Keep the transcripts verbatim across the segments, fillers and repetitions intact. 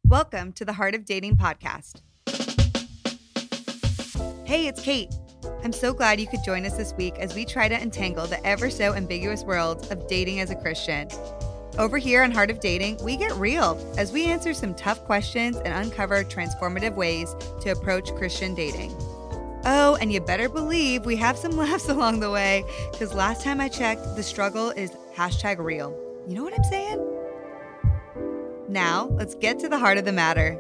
Welcome to the Heart of Dating podcast. Hey, it's Kate. I'm so glad you could join us this week as we try to untangle the ever so ambiguous world of dating as a Christian. Over here on Heart of Dating, we get real as we answer some tough questions and uncover transformative ways to approach Christian dating. Oh, and you better believe we have some laughs along the way, because last time I checked, the struggle is hashtag real. You know what I'm saying? Now, let's get to the heart of the matter.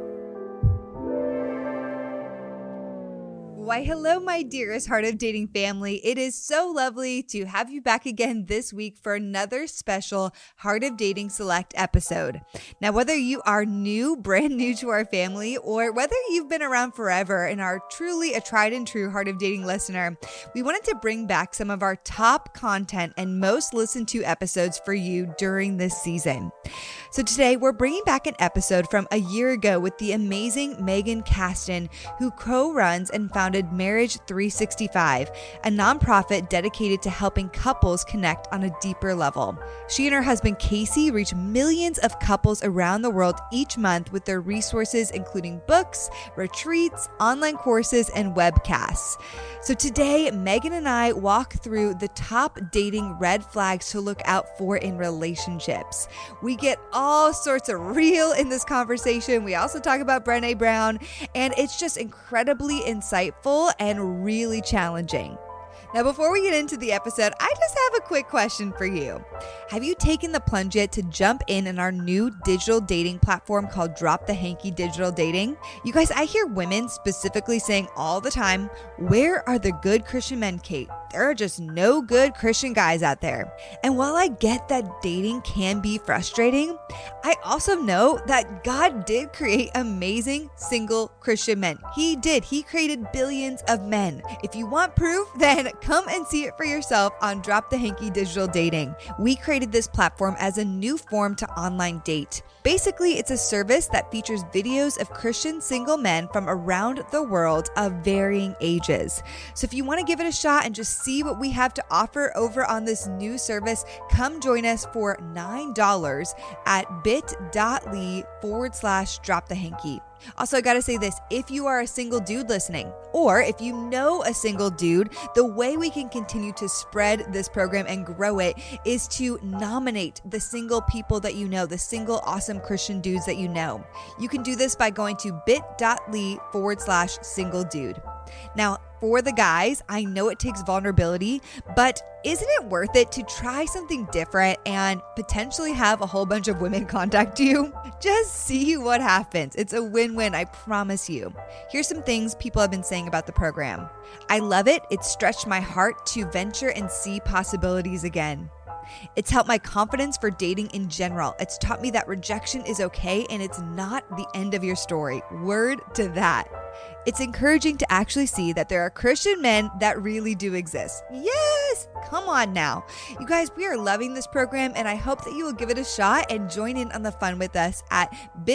Why, hello, my dearest Heart of Dating family. It is so lovely to have you back again this week for another special Heart of Dating Select episode. Now, whether you are new, brand new to our family, or whether you've been around forever and are truly a tried and true Heart of Dating listener, we wanted to bring back some of our top content and most listened to episodes for you during this season. So today, we're bringing back an episode from a year ago with the amazing Megan Caston, who co-runs and founded Marriage three sixty-five, a nonprofit dedicated to helping couples connect on a deeper level. She and her husband Casey reach millions of couples around the world each month with their resources, including books, retreats, online courses, and webcasts. So today, Megan and I walk through the top dating red flags to look out for in relationships. We get all sorts of real in this conversation. We also talk about Brené Brown, and it's just incredibly insightful and really challenging. Now, before we get into the episode, I just have a quick question for you. Have you taken the plunge yet to jump in in our new digital dating platform called Drop the Hanky Digital Dating? You guys, I hear women specifically saying all the time, "Where are the good Christian men, Kate? There are just no good Christian guys out there." And while I get that dating can be frustrating, I also know that God did create amazing single Christian men. He did. He created billions of men. If you want proof, then come and see it for yourself on Drop the Hanky Digital Dating. We created this platform as a new form to online date. Basically, it's a service that features videos of Christian single men from around the world of varying ages. So if you want to give it a shot and just see what we have to offer over on this new service, come join us for nine dollars at bit.ly forward slash drop the hanky. Also, I gotta say this, if you are a single dude listening, or if you know a single dude, the way we can continue to spread this program and grow it is to nominate the single people that you know, the single awesome Christian dudes that you know. You can do this by going to bit.ly forward slash single dude. Now, for the guys, I know it takes vulnerability, but isn't it worth it to try something different and potentially have a whole bunch of women contact you? Just see what happens. It's a win-win, I promise you. Here's some things people have been saying about the program. I love it. It's stretched my heart to venture and see possibilities again. It's helped my confidence for dating in general. It's taught me that rejection is okay and it's not the end of your story. Word to that. It's encouraging to actually see that there are Christian men that really do exist. Yes! Come on now. You guys, we are loving this program and I hope that you will give it a shot and join in on the fun with us at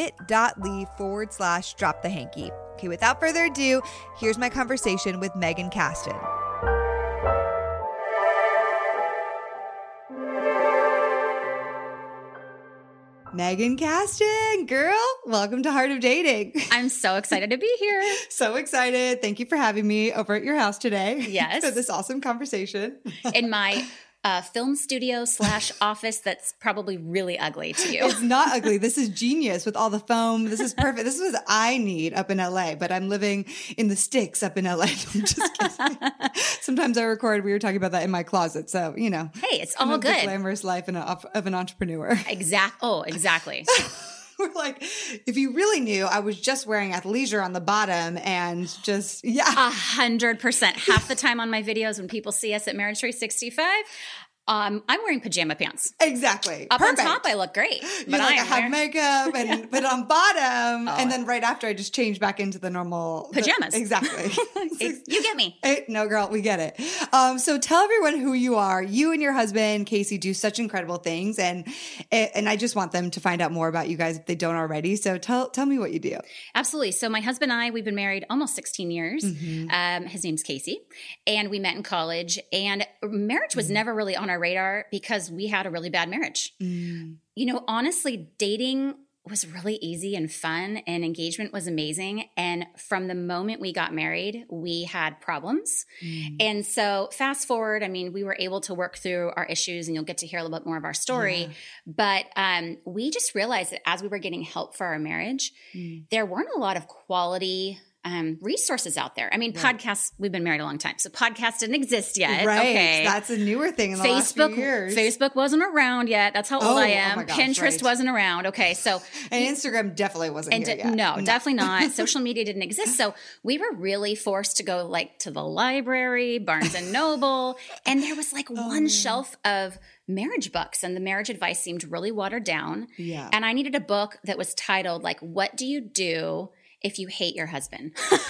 bit.ly forward slash drop the hanky. Okay, without further ado, here's my conversation with Megan Caston. Megan Caston, girl, welcome to Heart of Dating. I'm so excited to be here. So excited. Thank you for having me over at your house today. Yes. For this awesome conversation. In my uh, film studio slash office that's probably really ugly to you. It's not ugly. This is genius with all the foam. This is perfect. This is what I need up in L A, but I'm living in the sticks up in L A. I'm just kidding. Sometimes I record, we were talking about that in my closet. So, you know. Hey, it's all good. The glamorous life in a, of an entrepreneur. Exact. Oh, exactly. We're like, if you really knew, I was just wearing athleisure on the bottom and just, yeah. A hundred percent. Half the time on my videos when people see us at Marriage three sixty-five, Um, I'm wearing pajama pants. Exactly. Up Perfect. on top, I look great. You But like, I I have makeup and put it on bottom. Oh. And then right after, I just change back into the normal pajamas. The, exactly. It, you get me. It, no, girl, we get it. Um, so tell everyone who you are. You and your husband, Casey, do such incredible things. And and I just want them to find out more about you guys if they don't already. So tell tell me what you do. Absolutely. So my husband and I, we've been married almost sixteen years. Mm-hmm. Um, his name's Casey. And we met in college. And marriage was mm-hmm. never really on our radar because we had a really bad marriage. Mm. You know, honestly, dating was really easy and fun, and engagement was amazing. And from the moment we got married, we had problems. Mm. And so fast forward, I mean, we were able to work through our issues, and you'll get to hear a little bit more of our story. Yeah. But um, we just realized that as we were getting help for our marriage, mm. there weren't a lot of quality Um, resources out there. I mean, right. podcasts, we've been married a long time, so podcasts didn't exist yet. Right. Okay. That's a newer thing in the Facebook, last few years. Facebook wasn't around yet. That's how old oh, I am. Oh my gosh, Pinterest right. wasn't around. Okay. So, and Instagram definitely wasn't and here d- yet. No, no, definitely not. Social media didn't exist. So we were really forced to go like to the library, Barnes and Noble. And there was like oh. one shelf of marriage books, and the marriage advice seemed really watered down. Yeah. And I needed a book that was titled like, "What do you do if you hate your husband?"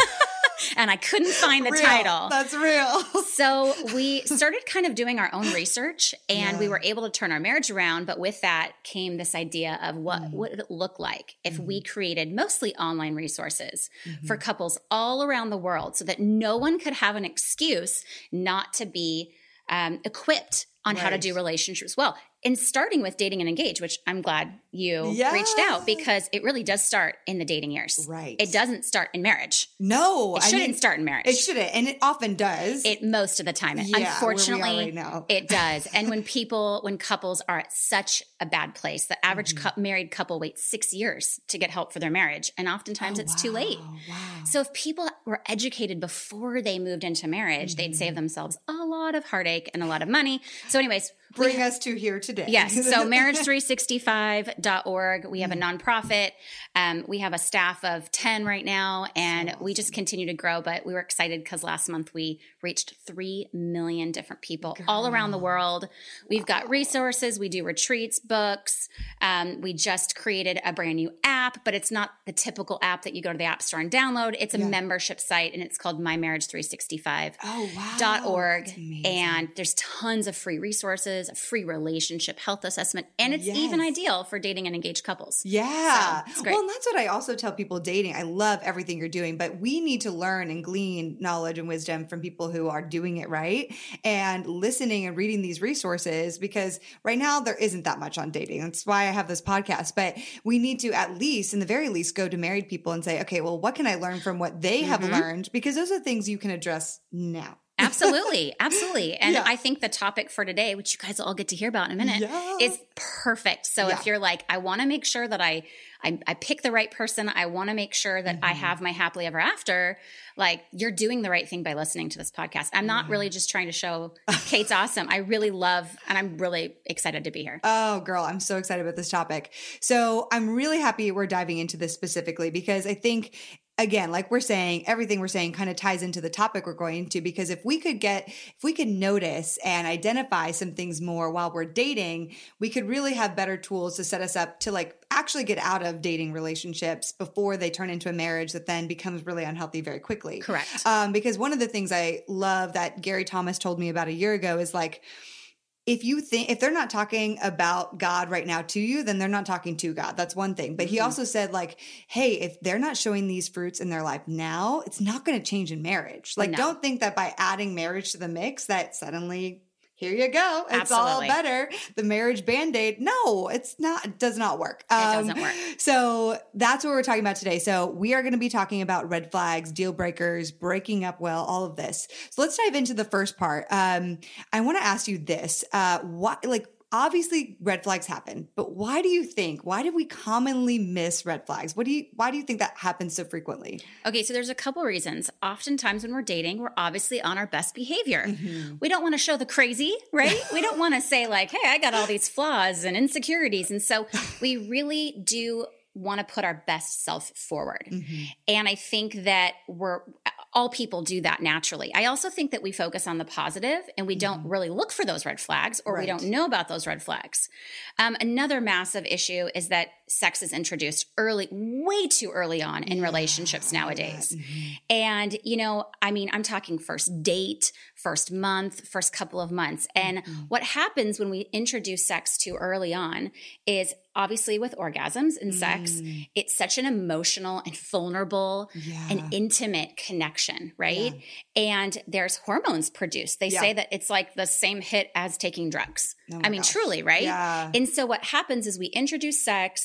And I couldn't find the real. title. That's real. So we started kind of doing our own research, and yeah. we were able to turn our marriage around. But with that came this idea of what mm. would it look like if mm. we created mostly online resources mm-hmm. for couples all around the world, so that no one could have an excuse not to be um, equipped on right. how to do relationships well. And starting with Dating and Engage, which I'm glad you yeah. reached out, because it really does start in the dating years. Right. It doesn't start in marriage. No. It shouldn't I mean, start in marriage. It shouldn't. And it often does. It most of the time. Yeah, Unfortunately, right now. It does. And when people, when couples are at such a bad place, the average mm-hmm. cu- married couple waits six years to get help for their marriage. And oftentimes oh, it's wow. too late. Wow. So if people were educated before they moved into marriage, mm-hmm. they'd save themselves a lot of heartache and a lot of money. So anyways, bring us to here today. Yes. So marriage three sixty-five dot org. We have a nonprofit. Um, we have a staff of ten right now, and so awesome. We just continue to grow. But we were excited because last month we reached three million different people Girl. all around the world. We've wow. got resources. We do retreats, books. Um, we just created a brand new app, but it's not the typical app that you go to the App Store and download. It's a yeah. membership site, and it's called my marriage three sixty-five dot org. Oh, wow. And there's tons of free resources, a free relationship health assessment, and it's yes. even ideal for dating and engaged couples. Yeah. So, it's great. Well, and that's what I also tell people dating. I love everything you're doing, but we need to learn and glean knowledge and wisdom from people who are doing it right, and listening and reading these resources, because right now there isn't that much on dating. That's why I have this podcast. But we need to at least, in the very least, go to married people and say, okay, well, what can I learn from what they have mm-hmm. learned? Because those are things you can address now. Absolutely. Absolutely. And yeah. I think the topic for today, which you guys all get to hear about in a minute, yeah. is perfect. So yeah. if you're like, I want to make sure that I, I, I pick the right person, I want to make sure that mm-hmm. I have my happily ever after, like, you're doing the right thing by listening to this podcast. I'm not yeah. really just trying to show Kate's awesome. I really love, and I'm really excited to be here. Oh, girl, I'm so excited about this topic. So I'm really happy we're diving into this specifically, because I think, again, like we're saying, everything we're saying kind of ties into the topic we're going into, because if we could get, if we could notice and identify some things more while we're dating, we could really have better tools to set us up to like actually get out of dating relationships before they turn into a marriage that then becomes really unhealthy very quickly. Correct. Um, because one of the things I love that Gary Thomas told me about a year ago is like, if you think, if they're not talking about God right now to you, then they're not talking to God. That's one thing. But mm-hmm. he also said like, hey, if they're not showing these fruits in their life now, it's not going to change in marriage. Like, no. don't think that by adding marriage to the mix that suddenly, here you go, it's Absolutely. all better. The marriage Band-Aid. No, it's not, it does not work. It um, doesn't work. So that's what we're talking about today. So we are going to be talking about red flags, deal breakers, breaking up well, all of this. So let's dive into the first part. Um, I want to ask you this, uh, what, like, obviously red flags happen, but why do you think, why do we commonly miss red flags? What do you, why do you think that happens so frequently? Okay. So there's a couple reasons. Oftentimes when we're dating, we're obviously on our best behavior. Mm-hmm. We don't want to show the crazy, right? We don't want to say like, hey, I got all these flaws and insecurities. And so we really do want to put our best self forward. Mm-hmm. And I think that we're, all people do that naturally. I also think that we focus on the positive and we mm-hmm. don't really look for those red flags, or right. we don't know about those red flags. Um, another massive issue is that sex is introduced early, way too early on in yeah, relationships nowadays. Mm-hmm. And, you know, I mean, I'm talking first date, first month, first couple of months. And mm-hmm. what happens when we introduce sex too early on is, obviously with orgasms and sex, mm. it's such an emotional and vulnerable yeah. and intimate connection, right? Yeah. And there's hormones produced. They yeah. say that it's like the same hit as taking drugs. Oh I mean, gosh. truly, right? Yeah. And so what happens is we introduce sex,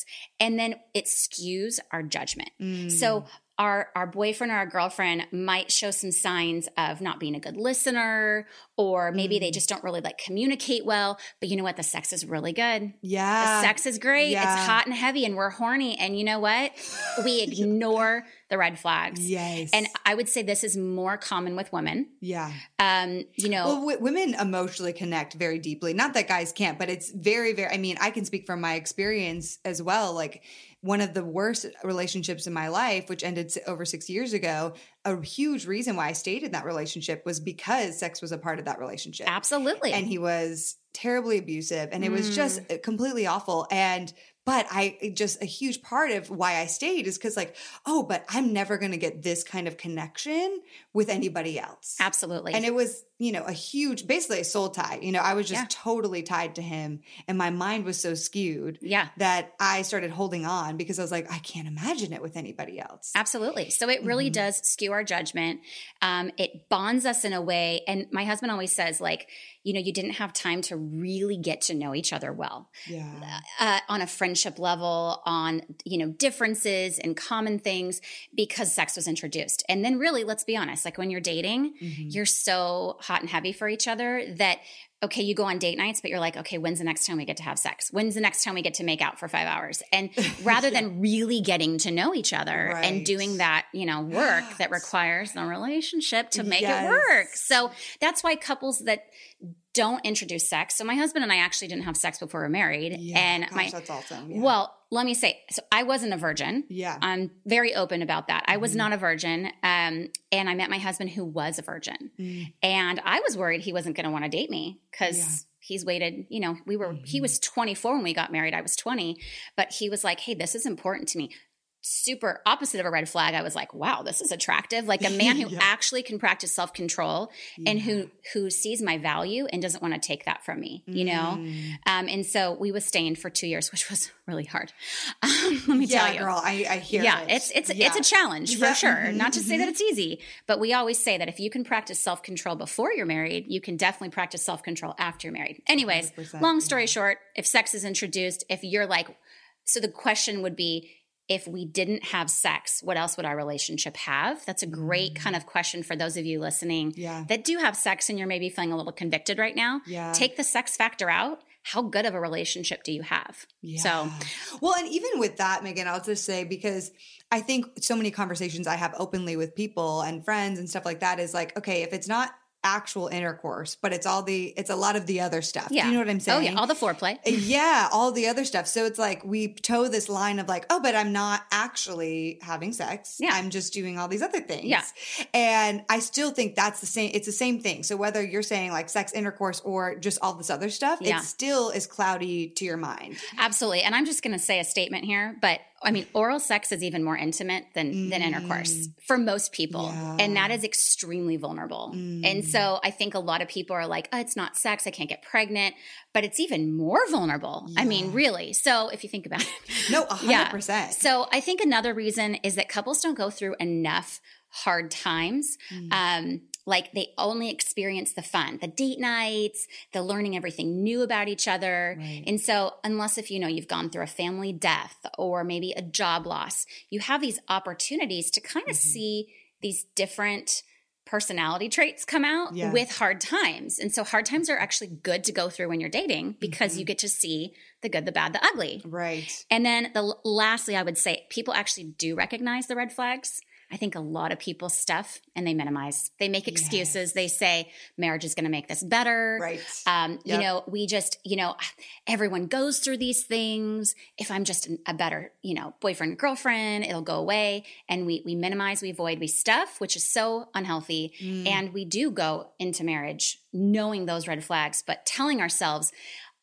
And then it skews our judgment. Mm. So our, our boyfriend or our girlfriend might show some signs of not being a good listener, or maybe mm. they just don't really like communicate well. But you know what? The sex is really good. Yeah. The sex is great. Yeah. It's hot and heavy and we're horny. And you know what? We ignore the red flags. Yes. And I would say this is more common with women. Yeah. Um, you know, well, w- women emotionally connect very deeply. Not that guys can't, but it's very, very, I mean, I can speak from my experience as well. Like, one of the worst relationships in my life, which ended over six years ago, a huge reason why I stayed in that relationship was because sex was a part of that relationship. Absolutely. And he was terribly abusive, and it was Mm. just completely awful. And But I just a huge part of why I stayed is because like, oh, but I'm never going to get this kind of connection with anybody else. Absolutely. And it was, you know, a huge, basically a soul tie. You know, I was just Yeah. totally tied to him, and my mind was so skewed Yeah. that I started holding on because I was like, I can't imagine it with anybody else. Absolutely. So it really Mhm. does skew our judgment. Um, it bonds us in a way. And my husband always says, like, you know, you didn't have time to really get to know each other well. Yeah. Uh, on a friendship level, on, you know, differences and common things, because sex was introduced. And then really, let's be honest, like when you're dating, Mhm. you're so hot and heavy for each other that, okay, you go on date nights, but you're like, okay, when's the next time we get to have sex? When's the next time we get to make out for five hours? And rather Yeah. than really getting to know each other Right. and doing that, you know, work that Yes. requires the relationship to make Yes. it work. So that's why couples that don't introduce sex. So my husband and I actually didn't have sex before we were married. Yeah. And Gosh, my, that's awesome. Yeah. well, let me say, so I wasn't a virgin. yeah. I'm very open about that. I was Mhm. not a virgin. Um, and I met my husband who was a virgin. Mm. And I was worried he wasn't going to want to date me because Yeah. he's waited, you know, we were, he Mhm. was twenty-four when we got married. I was twenty, but he was like, hey, this is important to me. Super opposite of a red flag. I was like, wow, this is attractive. Like a man who Yeah. actually can practice self-control and Yeah. who, who sees my value and doesn't want to take that from me, you know? Mm. Um, and so we was staying for two years, which was really hard. Um, let me yeah, tell you. girl, I, I hear Yeah, it. it's it's Yeah. it's a challenge for Yeah, sure. mhm, Not to say that mhm. it's easy, but we always say that if you can practice self-control before you're married, you can definitely practice self-control after you're married. Anyways, one hundred percent, long story yeah. short, if sex is introduced, if you're like, so the question would be, if we didn't have sex, what else would our relationship have? That's a great kind of question for those of you listening Yeah. that do have sex and you're maybe feeling a little convicted right now. Yeah. Take the sex factor out. How good of a relationship do you have? Yeah. So, well, and even with that, Megan, I'll just say, because I think so many conversations I have openly with people and friends and stuff like that is like, okay, if it's not actual intercourse, but it's all the, it's a lot of the other stuff. yeah. Do you know what I'm saying? Oh, yeah. All the foreplay. Yeah, all the other stuff. So it's like we toe this line of like, oh, but I'm not actually having sex. Yeah. I'm just doing all these other things. Yeah. And I still think that's the same. It's the same thing. So whether you're saying like sex intercourse or just all this other stuff, Yeah. it still is cloudy to your mind. Absolutely. And I'm just going to say a statement here, but I mean, oral sex is even more intimate than, than intercourse for most people. Yeah. And that is extremely vulnerable. Mm. And so I think a lot of people are like, oh, it's not sex. I can't get pregnant. But it's even more vulnerable. I mean, Yeah. really. So if you think about it. No, a hundred percent. So I think another reason is that couples don't go through enough hard times. Mm. Um, like they only experience the fun, the date nights, the learning everything new about each other. Right. And so unless if, you know, you've gone through a family death or maybe a job loss, you have these opportunities to kind of Mhm. see these different personality traits come out Yeah. with hard times. And so hard times are actually good to go through when you're dating because Mhm. you get to see the good, the bad, the ugly. Right. And then the lastly, I would say people actually do recognize the red flags. I think a lot of people stuff and they minimize. They make excuses. Yes. They say marriage is going to make this better. Right. Um, You Yep. know, we just, you know, everyone goes through these things. If I'm just a better, you know, boyfriend, girlfriend, it'll go away. And we we minimize, we avoid, we stuff, which is so unhealthy. Mm. And we do go into marriage knowing those red flags, but telling ourselves,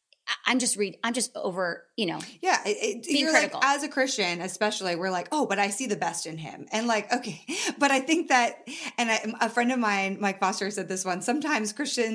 I- I'm just read. I'm just over, you know. Yeah, it, it, Being you're critical. like, as a Christian, especially, we're like, oh, but I see the best in him, and like, okay, but I think that, and I, a friend of mine, Mike Foster, said this one. Sometimes Christians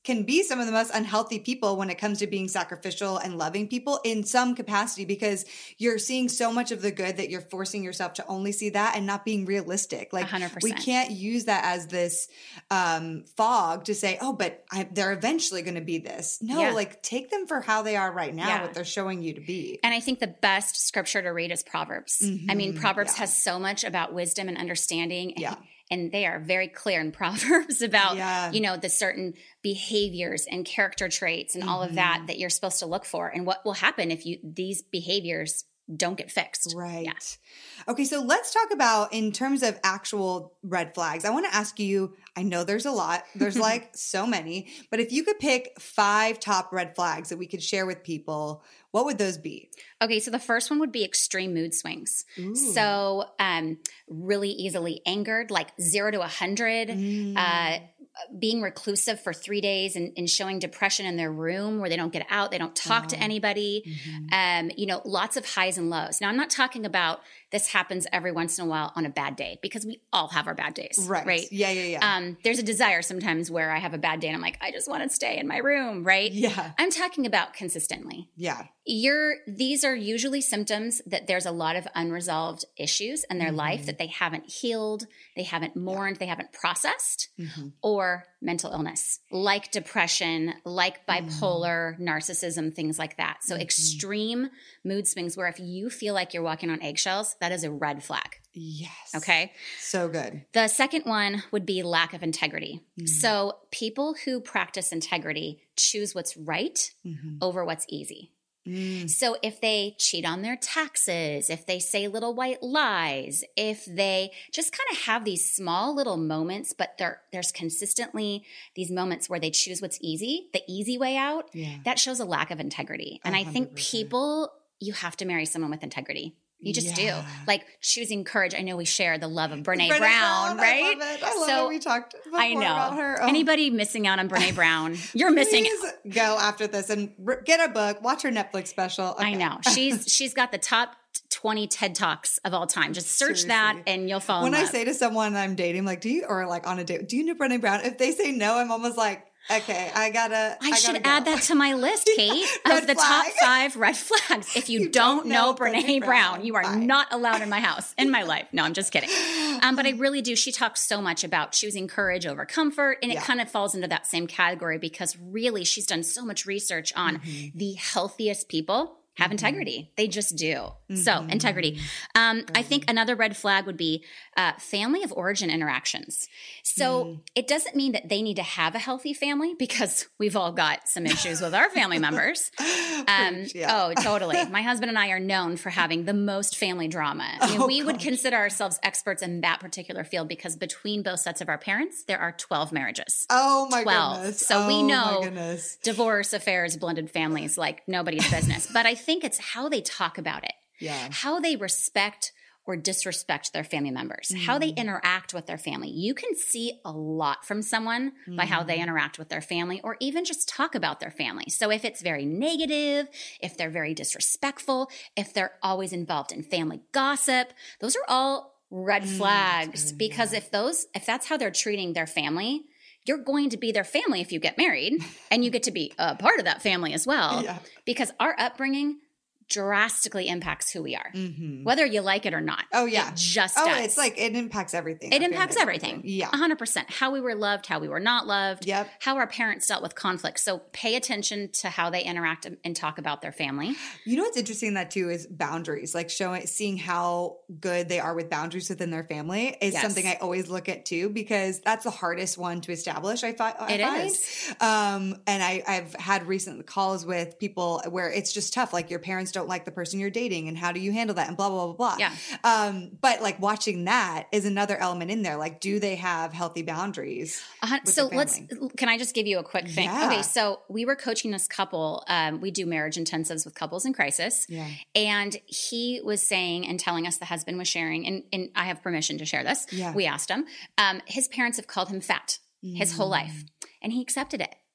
can be some of the most unhealthy people when it comes to being sacrificial and loving people in some capacity, because you're seeing so much of the good that you're forcing yourself to only see that and not being realistic. Like, one hundred percent. we can't use that as this um, fog to say, oh, but I, they're eventually going to be this. No, Yeah. like take them for how they are right now, Yeah. what they're showing you to be. And I think the best scripture to read is Proverbs. I mean, Mhm. Proverbs Yeah. has so much about wisdom and understanding. And, Yeah. and they are very clear in Proverbs about, Yeah. you know, the certain behaviors and character traits and all of that Mhm. that you're supposed to look for, and what will happen if you these behaviors don't get fixed. Right. Yeah. Okay, so let's talk about in terms of actual red flags. I want to ask you, I know there's a lot. There's like so many, but if you could pick five top red flags that we could share with people, what would those be? Okay, so the first one would be extreme mood swings. Ooh. So, um, really easily angered, like zero to a hundred, Mm. uh, being reclusive for three days and, and showing depression in their room where they don't get out, they don't talk to Oh. anybody. Mhm. Um, you know, lots of highs and lows. Now, I'm not talking about this happens every once in a while on a bad day, because we all have our bad days, Right. right? Yeah, yeah, yeah. Um, there's a desire sometimes where I have a bad day and I'm like, I just want to stay in my room, right? yeah. I'm talking about consistently. Yeah. You're, these are usually symptoms that there's a lot of unresolved issues in their life Mhm. that they haven't healed, they haven't mourned, they haven't processed, Mhm. or mental illness like depression, like Mm. bipolar, narcissism, things like that. So Mhm. extreme mood swings where if you feel like you're walking on eggshells, that is a red flag. Yes. Okay. So good. The second one would be lack of integrity. Mhm. So people who practice integrity choose what's right Mhm. over what's easy. Mm. So if they cheat on their taxes, if they say little white lies, if they just kind of have these small little moments, but there, there's consistently these moments where they choose what's easy, the easy way out, Yeah. that shows a lack of integrity. And I one think hundred percent. people, you have to marry someone with integrity. You just Yeah. do. Like choosing courage. I know we share the love of Brene, Brene Brown, Brown, right? I love it. I love So, that we talked before I know. about her. Oh. Anybody missing out on Brene Brown, you're missing Please go after this and r- get a book, watch her Netflix special. Okay. I know. She's she's got the top twenty TED Talks of all time. Just search that Seriously. and you'll fall When in I love. say to someone I'm dating, like, do you, or like on a date, do you know Brene Brown? If they say no, I'm almost like, okay, I gotta, I, I, should gotta add go. that to my list, Kate, Red of the flag. top five red flags. If you, You don't, don't know know Brene, Brene Brown, Brown. you are Bye. not allowed in my house, in my life. No, I'm just kidding. Um, but I really do. She talks so much about choosing courage over comfort. And it Yeah. kind of falls into that same category because really she's done so much research on Mm-hmm. the healthiest people have integrity. They just do. So Mhm. integrity. Um, I think Right. another red flag would be uh, family of origin interactions. So Mm. it doesn't mean that they need to have a healthy family because we've all got some issues with our family members. Um, Preach, yeah. Oh, totally. My husband and I are known for having the most family drama. I mean, Oh, we would gosh. consider ourselves experts in that particular field because between both sets of our parents, there are twelve marriages. Oh my twelve. goodness. So we Oh, my know goodness. Divorce, affairs, blended families, like nobody's business. But I think it's how they talk about it, Yeah. how they respect or disrespect their family members, how they Mm. interact with their family. You can see a lot from someone by how they Mm. interact with their family or even just talk about their family. So if it's very negative, if they're very disrespectful, if they're always involved in family gossip, those are all red Mm, flags that's good, because yeah. if those if that's how they're treating their family, you're going to be their family if you get married and you get to be a part of that family as well Yeah. because our upbringing drastically impacts who we are, Mhm. whether you like it or not. Oh, yeah. It just Oh, does. it's like it impacts everything. it Our impacts family, everything. Yeah. one hundred percent. How we were loved, how we were not loved, Yep. how our parents dealt with conflict. So pay attention to how they interact and- and talk about their family. You know what's interesting in that too is boundaries, like showing, seeing how good they are with boundaries within their family is Yes. something I always look at too, because that's the hardest one to establish. I, fi- I It find. is. Um, and I, I've had recent calls with people where it's just tough. Like your parents don't like the person you're dating and how do you handle that and blah, blah, blah, blah. Yeah. Um, but like watching that is another element in there. Like, do they have healthy boundaries? Uh, with so the let's, family? can I just give you a quick thing? Yeah. Okay. So we were coaching this couple. Um, we do marriage intensives with couples in crisis. Yeah. And he was saying and telling us, the husband was sharing, and, and I have permission to share this. Yeah. We asked him. Um, his parents have called him fat his whole life, and he accepted it.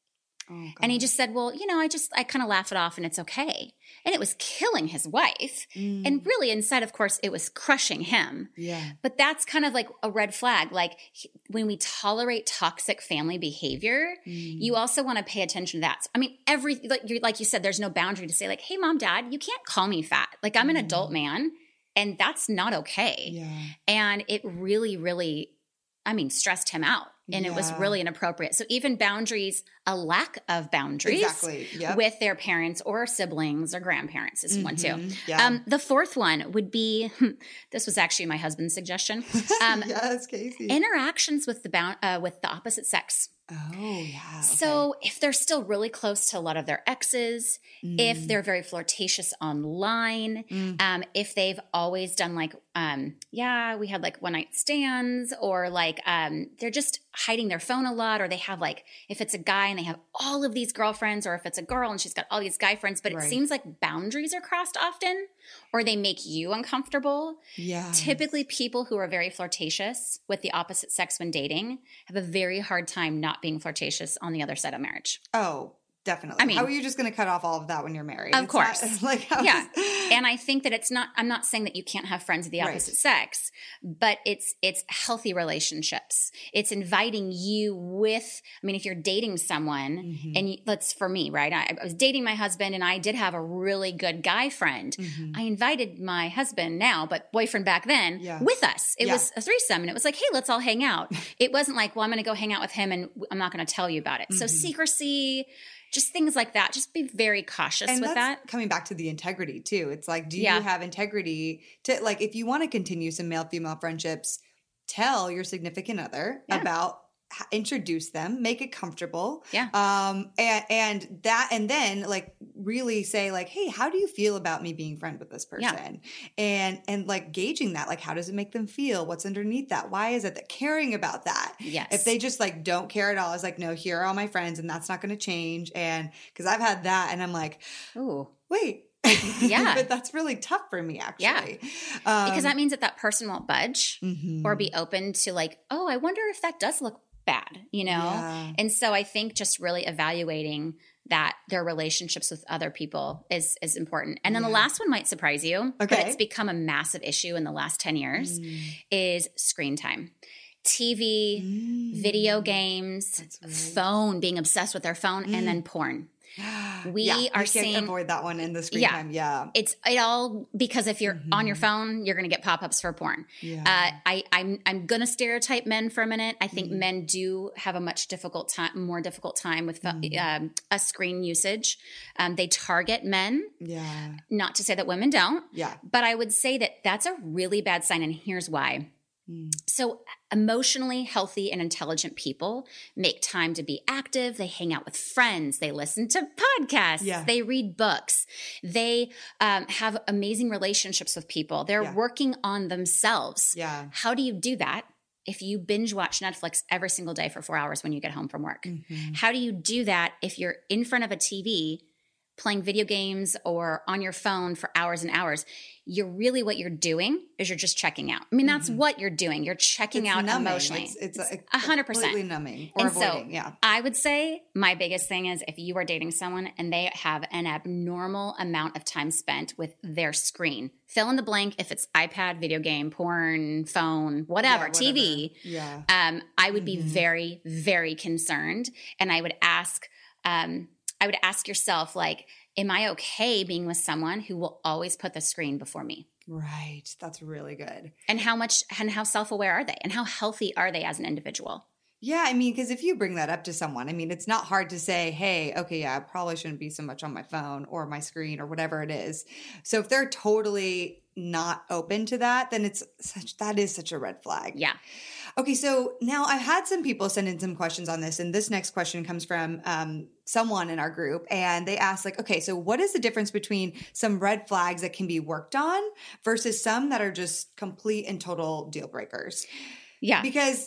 Oh, and he just said, well, you know, I just, I kind of laugh it off and it's okay. And it was killing his wife. Mm. And really inside, of course, it was crushing him. Yeah. But that's kind of like a red flag. Like he, when we tolerate toxic family behavior, mm. you also want to pay attention to that. So, I mean, every, like, you're, like you said, there's no boundary to say like, hey, mom, dad, you can't call me fat. Like I'm mm. an adult man and that's not okay. Yeah. And it really, really, I mean, stressed him out. And yeah. it was really inappropriate. So even boundaries, a lack of boundaries exactly. yep. with their parents or siblings or grandparents is mm-hmm. one too. Yeah. Um, the fourth one would be, this was actually my husband's suggestion. Um, yes, Casey. Interactions with the bound, uh, with the opposite sex. Oh, yeah. Okay. So if they're still really close to a lot of their exes, mm. if they're very flirtatious online, mm. um, if they've always done like, um, yeah, we had like one night stands, or like um, they're just hiding their phone a lot, or they have like, if it's a guy and they have all of these girlfriends, or if it's a girl and she's got all these guy friends, but right. it seems like boundaries are crossed often, or they make you uncomfortable. Yeah. Typically people who are very flirtatious with the opposite sex when dating have a very hard time not being flirtatious on the other side of marriage. Oh, definitely. I mean, how are you just going to cut off all of that when you're married? Of it's course. Not, like, how yeah. is- And I think that it's not, I'm not saying that you can't have friends of the opposite right. sex, but it's, it's healthy relationships. It's inviting you with, I mean, if you're dating someone mm-hmm. and you, let's, for me, right? I, I was dating my husband and I did have a really good guy friend. Mm-hmm. I invited my husband now, but boyfriend back then yeah. with us. It yeah. was a threesome and it was like, hey, let's all hang out. It wasn't like, well, I'm going to go hang out with him and I'm not going to tell you about it. Mm-hmm. So secrecy, just things like that. Just be very cautious and with that's that. Coming back to the integrity too. It's like, do yeah. you have integrity to like, if you want to continue some male-female friendships, tell your significant other yeah. about, introduce them, make it comfortable. Yeah. Um, and, and that, and then like really say like, hey, how do you feel about me being friend with this person? Yeah. And, and like gauging that, like, how does it make them feel? What's underneath that? Why is it that caring about that? Yes. If they just like don't care at all, it's like, no, here are all my friends and that's not going to change. And cause I've had that and I'm like, ooh, wait. Yeah. But that's really tough for me actually. Yeah. Um, because that means that that person won't budge mm-hmm. or be open to like, oh, I wonder if that does look bad, you know? Yeah. And so I think just really evaluating that their relationships with other people is is important. And then yeah. the last one might surprise you, okay. but it's become a massive issue in the last ten years mm. is screen time. T V, mm. video games, right. phone, being obsessed with their phone, mm. and then porn. We yeah, are you seeing can't avoid that one in the screen yeah, time. Yeah, it's it all because if you're mm-hmm. on your phone, you're going to get pop-ups for porn. Yeah. Uh, I I'm I'm going to stereotype men for a minute. I think mm-hmm. men do have a much difficult time, more difficult time with mm-hmm. um, a screen usage. Um, they target men. Yeah, not to say that women don't. Yeah, but I would say that that's a really bad sign, and here's why. So emotionally healthy and intelligent people make time to be active. They hang out with friends. They listen to podcasts. Yeah. They read books. They um, have amazing relationships with people. They're yeah. working on themselves. Yeah. How do you do that if you binge watch Netflix every single day for four hours when you get home from work? Mm-hmm. How do you do that if you're in front of a T V playing video games or on your phone for hours and hours? You're really, what you're doing is you're just checking out. I mean, that's mm-hmm. what you're doing. You're checking it's out numbing. emotionally. It's a hundred percent completely numbing or and avoiding. So yeah. I would say my biggest thing is if you are dating someone and they have an abnormal amount of time spent with their screen, fill in the blank if it's iPad, video game, porn, phone, whatever, yeah, whatever. T V. Yeah. Um, I would mm-hmm. be very, very concerned, and I would ask. Um, I would ask yourself, like, am I okay being with someone who will always put the screen before me? Right. That's really good. And how much and how self-aware are they? And how healthy are they as an individual? Yeah, I mean, because if you bring that up to someone, I mean, it's not hard to say, hey, okay, yeah, I probably shouldn't be so much on my phone or my screen or whatever it is. So if they're totally not open to that, then it's such, that is such a red flag. Yeah. Okay, so now I've had some people send in some questions on this, and this next question comes from um, someone in our group, and they asked, like, okay, so what is the difference between some red flags that can be worked on versus some that are just complete and total deal breakers? Yeah. Because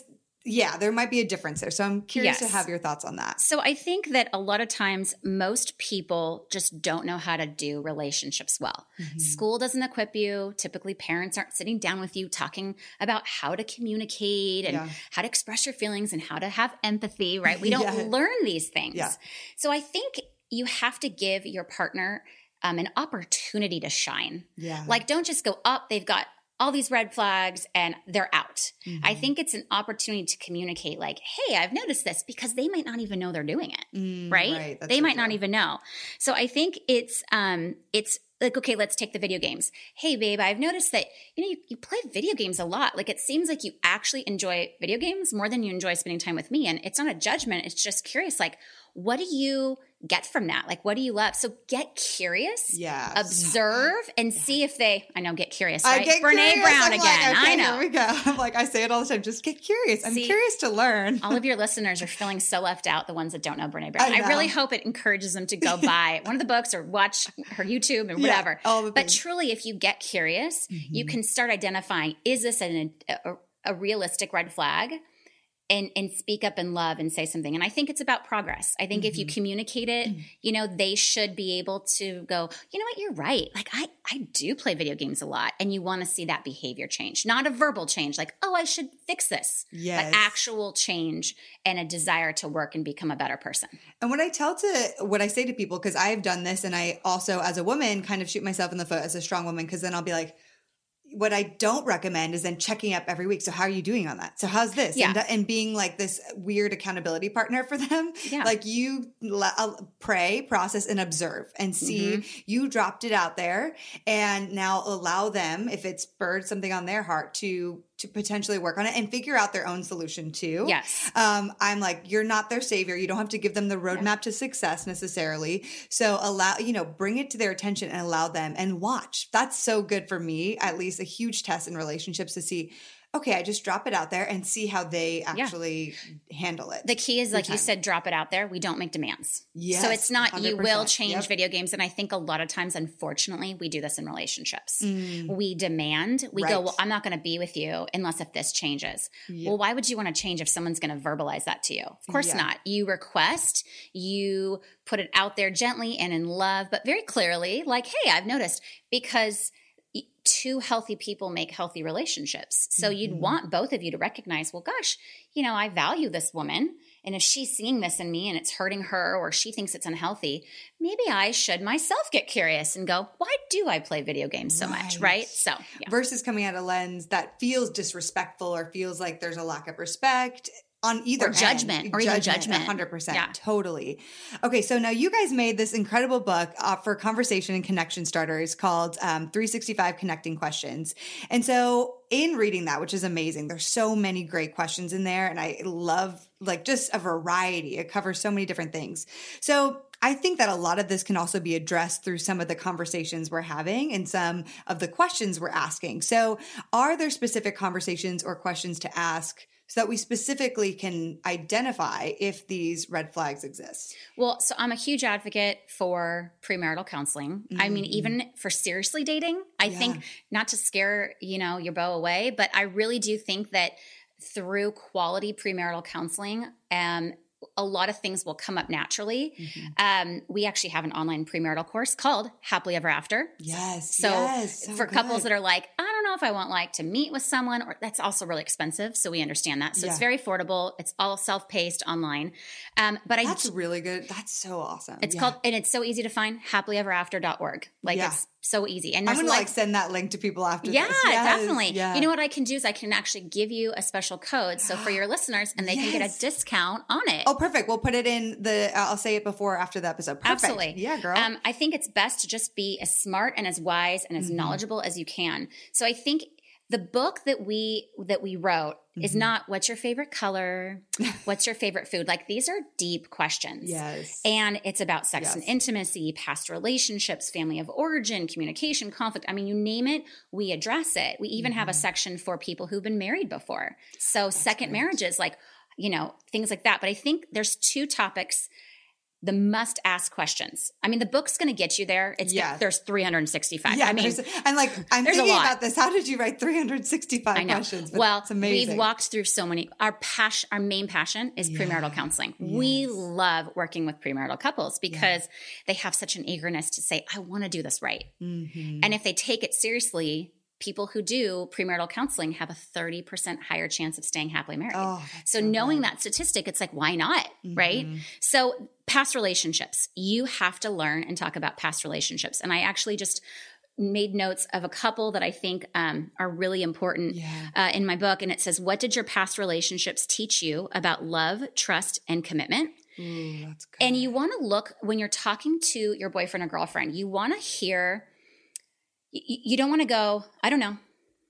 yeah, there might be a difference there. So I'm curious Yes. to have your thoughts on that. So I think that a lot of times most people just don't know how to do relationships well. Mm-hmm. School doesn't equip you. Typically parents aren't sitting down with you talking about how to communicate and Yeah. how to express your feelings and how to have empathy, right? We don't Yeah. learn these things. Yeah. So I think you have to give your partner um, an opportunity to shine. Yeah. Like, don't just go up, they've got all these red flags and they're out. Mm-hmm. I think it's an opportunity to communicate like, hey, I've noticed this, because they might not even know they're doing it. Mm, right? right. That's They so might not true. even know. So I think it's, um, it's like, okay, let's take the video games. Hey babe, I've noticed that, you know, you, you play video games a lot. Like, it seems like you actually enjoy video games more than you enjoy spending time with me. And it's not a judgment. It's just curious. Like, what do you get from that? Like, what do you love? So get curious, Yeah. observe, and see if they, I know, get curious, I right? get Brene curious. Brown I'm again. like, okay, I know. Here we go. I'm like, I say it all the time. Just get curious. I'm See, curious to learn. All of your listeners are feeling so left out, the ones that don't know Brene Brown. I I, know. really hope it encourages them to go buy one of the books or watch her YouTube and Yeah, whatever. all the But things. truly, if you get curious, you can start identifying, is this an, a, a realistic red flag? And, and speak up in love and say something. And I think it's about progress. I think Mm-hmm. if you communicate it, you know, they should be able to go, you know what, you're right. Like, I, I do play video games a lot. And you want to see that behavior change, not a verbal change. Like, oh, I should fix this. Yes. But actual change and a desire to work and become a better person. And what I tell to, what I say to people, because I've done this and I also, as a woman, kind of shoot myself in the foot as a strong woman, because then I'll be like, what I don't recommend is then checking up every week. So how are you doing on that? So how's this? Yeah. And, and being like this weird accountability partner for them. Yeah. Like, you le- uh, pray, process, and observe and see Mm-hmm. you dropped it out there, and now allow them, if it's spurred something on their heart, to to potentially work on it and figure out their own solution too. Yes. Um, I'm like, you're not their savior. You don't have to give them the roadmap to success necessarily. So allow, you know, bring it to their attention and allow them, and watch. That's so good for me, at least a huge test in relationships, to see, okay, I just drop it out there and see how they actually handle it. The key is, like you time. said, drop it out there. We don't make demands. Yes, So it's not, you will one hundred percent. change Yep. video games. And I think a lot of times, unfortunately, we do this in relationships. Mm. We demand, we Right. go, well, I'm not going to be with you unless if this changes. Yeah. Well, why would you want to change if someone's going to verbalize that to you? Of course Yeah. not. You request, you put it out there gently and in love, but very clearly, like, hey, I've noticed, because two healthy people make healthy relationships. So Mm-hmm. you'd want both of you to recognize, well, gosh, you know, I value this woman. And if she's seeing this in me and it's hurting her, or she thinks it's unhealthy, maybe I should myself get curious and go, why do I play video games so much? Right. Right. So, yeah. Versus coming at a lens that feels disrespectful or feels like there's a lack of respect on either Or judgment, end. or even judgment. one hundred percent. Yeah. Totally. Okay, so now you guys made this incredible book uh, for conversation and connection starters called um, three sixty-five Connecting Questions. And so in reading that, which is amazing, there's so many great questions in there, and I love like just a variety. It covers so many different things. So I think that a lot of this can also be addressed through some of the conversations we're having and some of the questions we're asking. So are there specific conversations or questions to ask so that we specifically can identify if these red flags exist? Well, so I'm a huge advocate for premarital counseling. I mean, even for seriously dating, I Yeah. think, not to scare, you know, your beau away, but I really do think that through quality premarital counseling, um, a lot of things will come up naturally. Um, we actually have an online premarital course called Happily Ever After. Yes. So, yes, so for couples good. that are like, I don't know if I want like to meet with someone, or that's also really expensive. So we understand that. So Yeah. it's very affordable. It's all self-paced online. Um, but I That's really good. That's so awesome. It's Yeah. called, and it's so easy to find, happily ever after dot org. Like Yeah. it's so easy. And I'm there's going to like, like send that link to people after yeah, this. Yes, definitely. yeah. You know what I can do is I can actually give you a special code. So for your listeners, and they can get Yes. a discount on it. Oh, perfect. We'll put it in the, I'll say it before or after the episode. Perfect. Absolutely. Yeah, girl. Um, I think it's best to just be as smart and as wise and as Mm-hmm. knowledgeable as you can. So I think the book that we that we wrote Mm-hmm. is not what's your favorite color, what's your favorite food. Like these are deep questions. Yes. And it's about sex Yes. and intimacy, past relationships, family of origin, communication, conflict. I mean, you name it, we address it. We even Mm-hmm. have a section for people who've been married before. So second marriages, like, you know, things like that. But I think there's two topics the must ask questions. I mean, the book's going to get you there. It's yeah. there's three hundred sixty-five. Yeah, I mean, I'm like, I'm there's thinking a lot. about this. How did you write three hundred sixty-five I know. questions? But well, it's amazing. We've walked through so many. Our passion, our main passion is yeah. premarital counseling. Yes. We love working with premarital couples because yeah. they have such an eagerness to say, I want to do this right. Mm-hmm. And if they take it seriously, people who do premarital counseling have a thirty percent higher chance of staying happily married. Oh, so, so knowing good. that statistic, it's like, why not? Mm-hmm. Right? So past relationships, you have to learn and talk about past relationships. And I actually just made notes of a couple that I think um, are really important yeah. uh, in my book. And it says, what did your past relationships teach you about love, trust, and commitment? Ooh, that's good. And you want to look, when you're talking to your boyfriend or girlfriend, you want to hear, you, you don't want to go, I don't know.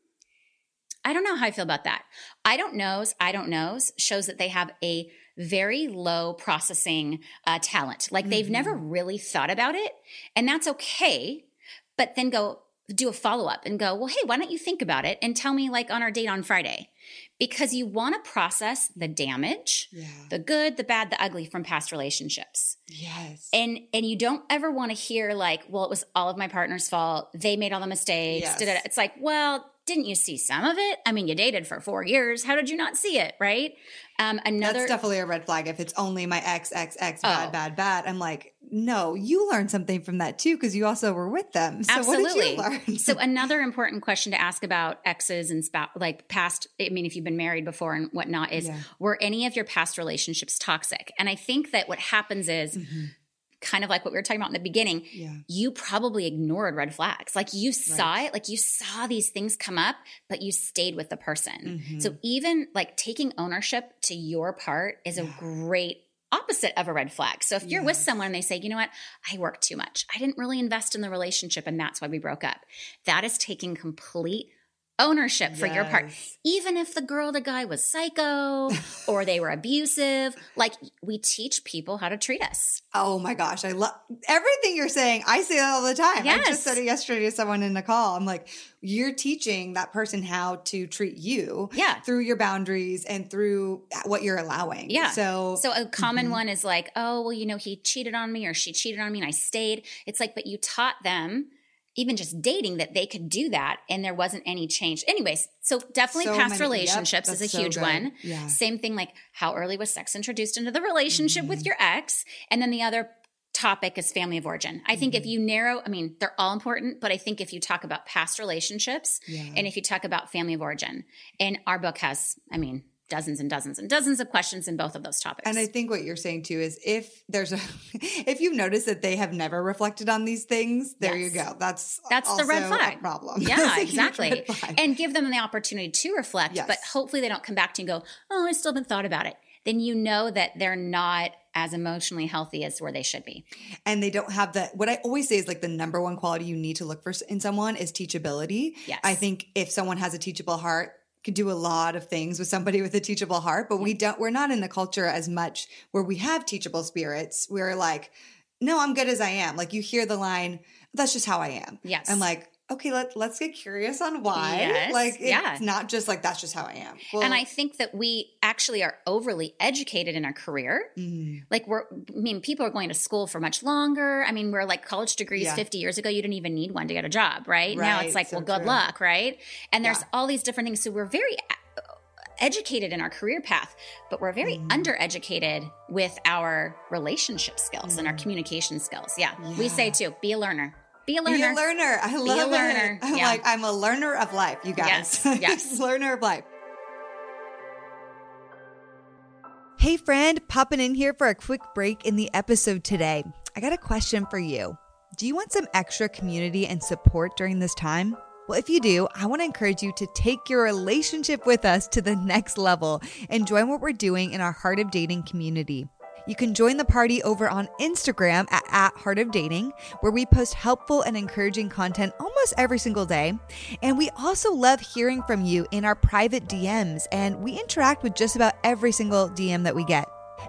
I don't know how I feel about that. I don't knows, I don't knows shows that they have a very low processing uh, talent. Like they've mm-hmm. never really thought about it. And that's okay. But then go do a follow-up and go, well, hey, why don't you think about it and tell me like on our date on Friday? Because you want to process the damage, yeah. the good, the bad, the ugly from past relationships. Yes. And and you don't ever want to hear like, well, it was all of my partner's fault. They made all the mistakes. Yes. Da-da-da. It's like, well, didn't you see some of it? I mean, you dated for four years. How did you not see it? Right. Um, another. That's definitely a red flag. If it's only my ex, ex, ex, bad, oh. bad, bad. I'm like, no, you learned something from that too, because you also were with them. So Absolutely. what did you learn? So another important question to ask about exes and spouse, like past, I mean, if you've been married before and whatnot is, yeah. were any of your past relationships toxic? And I think that what happens is, mm-hmm. kind of like what we were talking about in the beginning, yeah. you probably ignored red flags. Like you saw right. it, like you saw these things come up, but you stayed with the person. Mm-hmm. So even like taking ownership to your part is yeah. a great opposite of a red flag. So if you're yes. with someone and they say, you know what, I worked too much. I didn't really invest in the relationship and that's why we broke up. That is taking complete ownership yes. for your part. Even if the girl, the guy was psycho or they were abusive, like we teach people how to treat us. Oh my gosh. I love everything you're saying. I say that all the time. Yes. I just said it yesterday to someone in the call. I'm like, you're teaching that person how to treat you yeah. through your boundaries and through what you're allowing. Yeah. So, so a common mm-hmm. one is like, oh, well, you know, he cheated on me or she cheated on me and I stayed. It's like, but you taught them even just dating that they could do that and there wasn't any change. Anyways, so definitely so past many, relationships yep, is a so huge good. one. Yeah. Same thing like how early was sex introduced into the relationship mm-hmm. with your ex? And then the other topic is family of origin. I think mm-hmm. if you narrow, I mean, they're all important, but I think if you talk about past relationships yeah. and if you talk about family of origin, and our book has, I mean, dozens and dozens and dozens of questions in both of those topics. And I think what you're saying too is if there's a, if you notice that they have never reflected on these things, there yes. you go. That's that's also the red flag a problem. Yeah, exactly. And give them the opportunity to reflect, yes. but hopefully they don't come back to you and go, oh, I still haven't thought about it. Then you know that they're not as emotionally healthy as where they should be. And they don't have that. What I always say is like the number one quality you need to look for in someone is teachability. Yes. I think if someone has a teachable heart, could do a lot of things with somebody with a teachable heart, but we don't, we're not in the culture as much where we have teachable spirits. We're like, no, I'm good as I am. Like you hear the line, that's just how I am. Yes. I'm like, okay, let, let's get curious on why. Yes. Like, it's yeah. not just like, that's just how I am. Well, and I think that we actually are overly educated in our career. Mm. Like we're, I mean, people are going to school for much longer. I mean, we're like college degrees yeah. fifty years ago, you didn't even need one to get a job, right? right. Now it's like, so well, good true. luck, right? And there's yeah. all these different things. So we're very educated in our career path, but we're very mm. undereducated with our relationship skills mm. and our communication skills. Yeah. yeah. We say too, be a learner. Be a learner. Be a learner. I love Be a learner. it. I'm yeah. like, I'm a learner of life, you guys. Yes. Yes. Learner of life. Hey friend, popping in here for a quick break in the episode today. I got a question for you. Do you want some extra community and support during this time? Well, if you do, I want to encourage you to take your relationship with us to the next level and join what we're doing in our Heart of Dating community. You can join the party over on Instagram at, at Heart of Dating, where we post helpful and encouraging content almost every single day. And we also love hearing from you in our private D Ms, and we interact with just about every single D M that we get.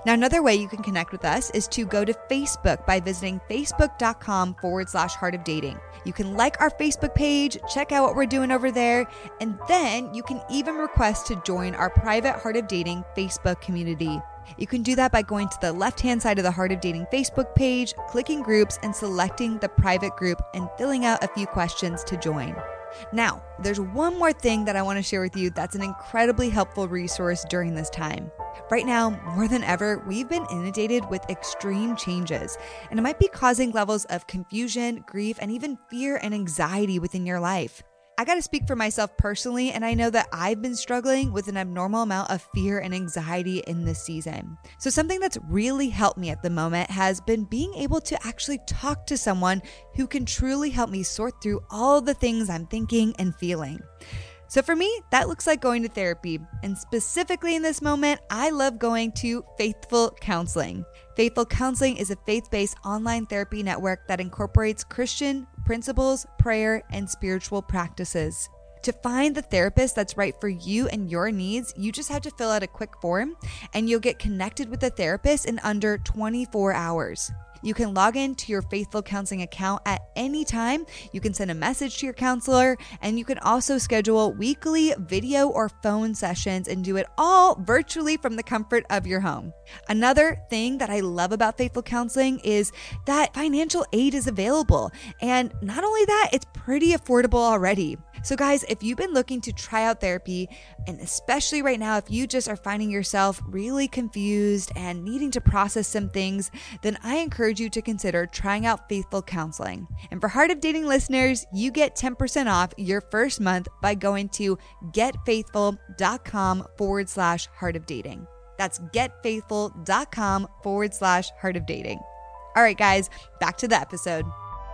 Now, another way you can connect with us is to go to Facebook by visiting facebook.com forward slash Heart of Dating. You can like our Facebook page, check out what we're doing over there, and then you can even request to join our private Heart of Dating Facebook community. You can do that by going to the left-hand side of the Heart of Dating Facebook page, clicking groups, and selecting the private group and filling out a few questions to join. Now, there's one more thing that I want to share with you that's an incredibly helpful resource during this time. Right now, more than ever, we've been inundated with extreme changes, and it might be causing levels of confusion, grief, and even fear and anxiety within your life. I got to speak for myself personally, and I know that I've been struggling with an abnormal amount of fear and anxiety in this season. So something that's really helped me at the moment has been being able to actually talk to someone who can truly help me sort through all the things I'm thinking and feeling. So for me, that looks like going to therapy. And specifically in this moment, I love going to Faithful Counseling. Faithful Counseling is a faith-based online therapy network that incorporates Christian principles, prayer, and spiritual practices. To find the therapist that's right for you and your needs, you just have to fill out a quick form and you'll get connected with a therapist in under twenty-four hours. You can log into your Faithful Counseling account at any time. You can send a message to your counselor, and you can also schedule weekly video or phone sessions and do it all virtually from the comfort of your home. Another thing that I love about Faithful Counseling is that financial aid is available. And not only that, it's pretty affordable already. So guys, if you've been looking to try out therapy, and especially right now, if you just are finding yourself really confused and needing to process some things, then I encourage you to consider trying out Faithful Counseling. And for Heart of Dating listeners, you get ten percent off your first month by going to getfaithful.com forward slash Heart of Dating. That's getfaithful.com forward slash Heart of Dating. All right, guys, back to the episode.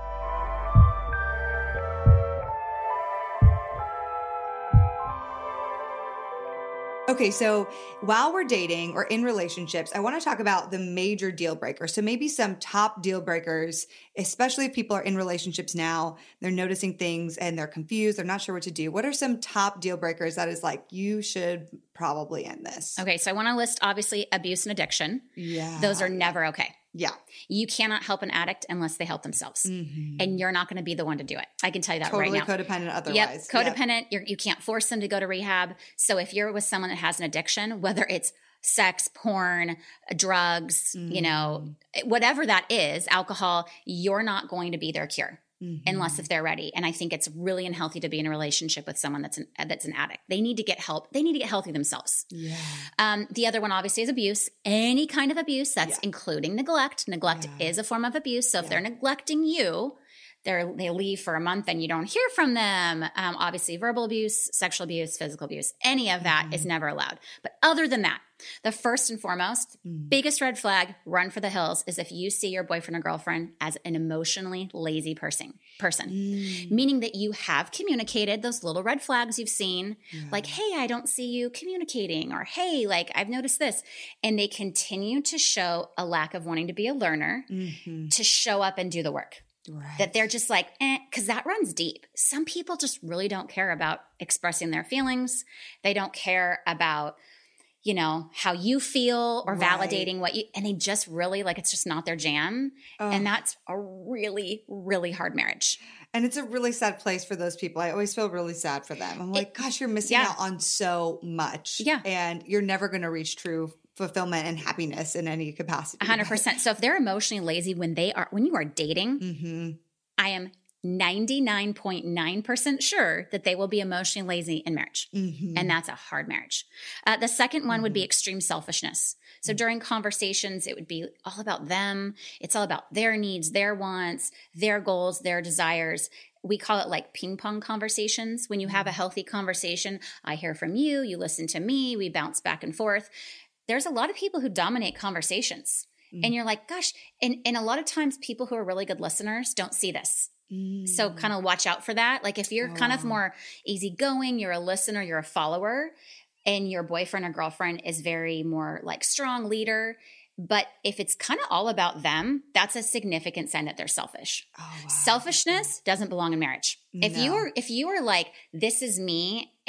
Okay, so while we're dating or in relationships, I want to talk about the major deal breakers. So maybe some top deal breakers, especially if people are in relationships now, they're noticing things and they're confused, they're not sure what to do. What are some top deal breakers that is like, you should probably end this? Okay, so I want to list obviously abuse and addiction. Yeah. Those are never okay. Yeah. You cannot help an addict unless they help themselves. Mm-hmm. And you're not going to be the one to do it. I can tell you that totally right now. Totally codependent otherwise. Yep, codependent. Yep. You're, you can't force them to go to rehab. So if you're with someone that has an addiction, whether it's sex, porn, drugs, mm-hmm. you know, whatever that is, alcohol, you're not going to be their cure. Mm-hmm. Unless if they're ready. And I think it's really unhealthy to be in a relationship with someone that's an, that's an addict. They need to get help. They need to get healthy themselves. Yeah. Um, the other one obviously is abuse. Any kind of abuse, that's yeah. including neglect. Neglect yeah. is a form of abuse. So if yeah. they're neglecting you, They're, they leave for a month and you don't hear from them. Um, obviously, verbal abuse, sexual abuse, physical abuse, any of that mm-hmm. is never allowed. But other than that, the first and foremost, mm. biggest red flag, run for the hills, is if you see your boyfriend or girlfriend as an emotionally lazy person, person, mm. meaning that you have communicated those little red flags you've seen, yeah. like, hey, I don't see you communicating, or hey, like, I've noticed this. And they continue to show a lack of wanting to be a learner, mm-hmm. to show up and do the work. Right. That they're just like, eh, because that runs deep. Some people just really don't care about expressing their feelings. They don't care about, you know, how you feel or right. validating what you, and they just really like, it's just not their jam. Oh. And that's a really, really hard marriage. And it's a really sad place for those people. I always feel really sad for them. I'm like, it, gosh, you're missing yeah. out on so much. Yeah. And you're never going to reach true fulfillment and happiness in any capacity. A hundred percent. So if they're emotionally lazy when they are, when you are dating, mm-hmm. I am ninety-nine point nine percent sure that they will be emotionally lazy in marriage. Mm-hmm. And that's a hard marriage. Uh, the second one mm-hmm. would be extreme selfishness. So mm-hmm. during conversations, it would be all about them. It's all about their needs, their wants, their goals, their desires. We call it like ping pong conversations. When you have a healthy conversation, I hear from you, you listen to me, we bounce back and forth. There's a lot of people who dominate conversations mm. and you're like, gosh, and, and a lot of times people who are really good listeners don't see this. Mm. So kind of watch out for that. Like if you're oh. kind of more easygoing, you're a listener, you're a follower, and your boyfriend or girlfriend is very more like strong leader. But if it's kind of all about them, that's a significant sign that they're selfish. Oh, wow. Selfishness doesn't belong in marriage. No. If you were, if you were like, this is me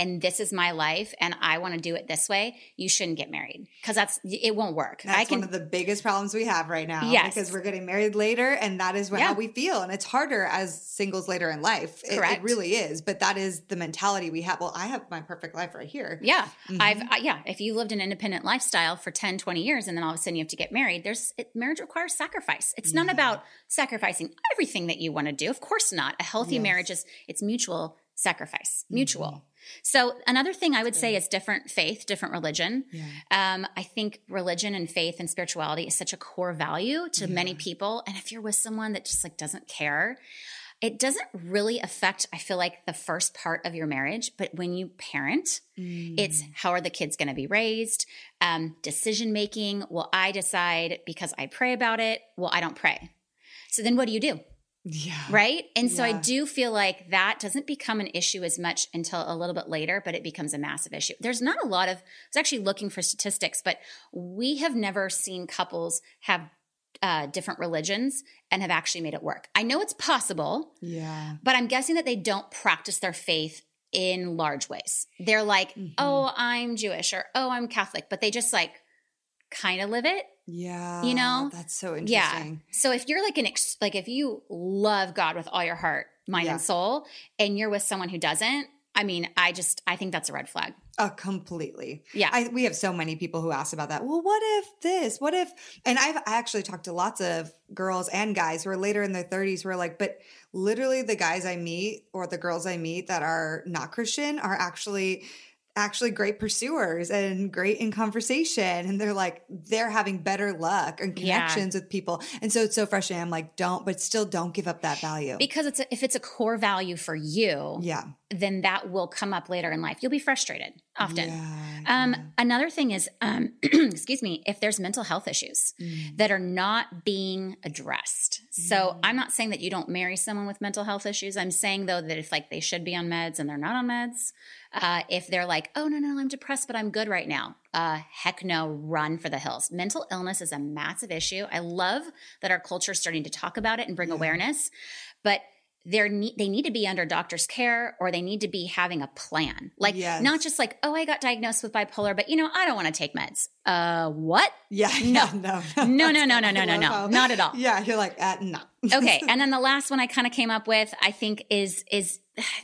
and this is my life and I want to do it this way, you shouldn't get married because that's, it won't work. That's I can, one of the biggest problems we have right now. Yes. Because we're getting married later and that is what, Yeah. how we feel. And it's harder as singles later in life. It, Correct. it really is. But that is the mentality we have. Well, I have my perfect life right here. Yeah. Mhm. I've, I, yeah. If you lived an independent lifestyle for ten, twenty years and then all of a sudden you have to get married, there's, it, marriage requires sacrifice. It's not Yeah. about sacrificing everything that you want to do. Of course not. A healthy Yes. marriage is, it's mutual sacrifice, mutual. Mhm. So another thing I would say is different faith, different religion. Yeah. Um, I think religion and faith and spirituality is such a core value to Yeah. many people. And if you're with someone that just like doesn't care, it doesn't really affect, I feel like, the first part of your marriage. But when you parent, Mm. it's how are the kids going to be raised? Um, decision making. Will I decide because I pray about it? Well, I don't pray. So then what do you do? Yeah. Right. And so I Yeah. do feel like that doesn't become an issue as much until a little bit later, but it becomes a massive issue. There's not a lot of, I was actually looking for statistics, but we have never seen couples have uh, different religions and have actually made it work. I know it's possible, Yeah. but I'm guessing that they don't practice their faith in large ways. They're like, Mhm. oh, I'm Jewish or, oh, I'm Catholic, but they just like kind of live it. Yeah. You know? That's so Yeah. interesting. So if you're like an, ex- like if you love God with all your heart, mind Yeah. and soul, and you're with someone who doesn't, I mean, I just, I think that's a red flag. Uh, completely. Yeah. I, we have so many people who ask about that. Well, what if this? What if? And I've I actually talked to lots of girls and guys who are later in their thirties who are like, but literally the guys I meet or the girls I meet that are not Christian are actually actually great pursuers and great in conversation. And they're like, they're having better luck and Yeah. connections with people. And so it's so frustrating. I'm like, don't, but still don't give up that value. Because it's a, if it's a core value for you, Yeah. then that will come up later in life. You'll be frustrated often. Yeah, Um, yeah. Another thing is, um, excuse me, if there's mental health issues Mm. that are not being addressed. So I'm not saying that you don't marry someone with mental health issues. I'm saying though that if like they should be on meds and they're not on meds, uh, if they're like, oh no, no, I'm depressed, but I'm good right now. Uh, heck no, run for the hills. Mental illness is a massive issue. I love that our culture is starting to talk about it and bring Yeah. awareness, but they're ne- they need to be under doctor's care or they need to be having a plan. Like Yes. not just like, oh, I got diagnosed with bipolar, but you know, I don't want to take meds. Uh, what? Yeah. No. yeah, no. No, no, That's no, no, not no, no, what no, I'm- not at all. Yeah. You're like, uh, no. Okay. And then the last one I kind of came up with, I think is, is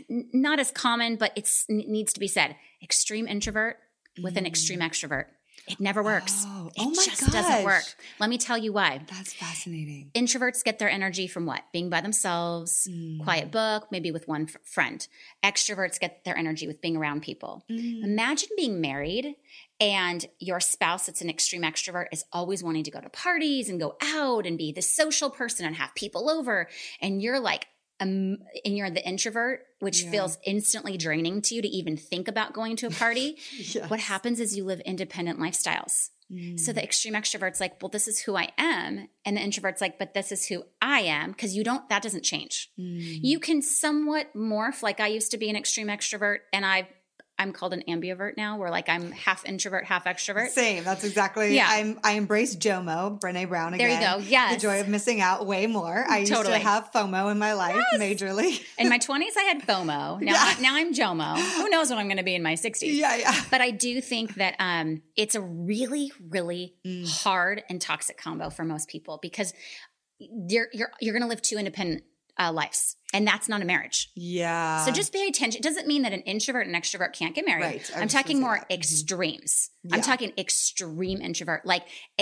not as common, but it's needs to be said. Extreme introvert with an extreme extrovert. It never works. Oh, It oh my just doesn't work. gosh. Let me tell you why. That's fascinating. Introverts get their energy from what? Being by themselves, Mm. quiet book, maybe with one f- friend. Extroverts get their energy with being around people. Mm. Imagine being married and your spouse that's an extreme extrovert is always wanting to go to parties and go out and be the social person and have people over. And you're like, um, and you're the introvert, which Yeah. feels instantly draining to you to even think about going to a party. Yes. What happens is you live independent lifestyles. Mm. So the extreme extrovert's like, well, this is who I am. And the introvert's like, but this is who I am. Cause you don't, that doesn't change. Mm. You can somewhat morph. Like I used to be an extreme extrovert and I, I'm called an ambivert now where like I'm half introvert, half extrovert. Same. That's exactly. Yeah. I'm. I embrace JOMO, Brene Brown There again. you go. Yes. The joy of missing out way more. I used Totally. to have FOMO in my life, majorly. In my twenties, I had FOMO. Now, Yeah. now I'm JOMO. Who knows what I'm going to be in my sixties? yeah, yeah. But I do think that um, it's a really, really Mm. hard and toxic combo for most people because you're you're you're going to live two independent uh, lives, and that's not a marriage. Yeah. So just pay attention. It doesn't mean that an introvert and extrovert can't get married. Right. I I'm was gonna talking say more that. Mhm. extremes. Yeah. I'm talking extreme introvert, like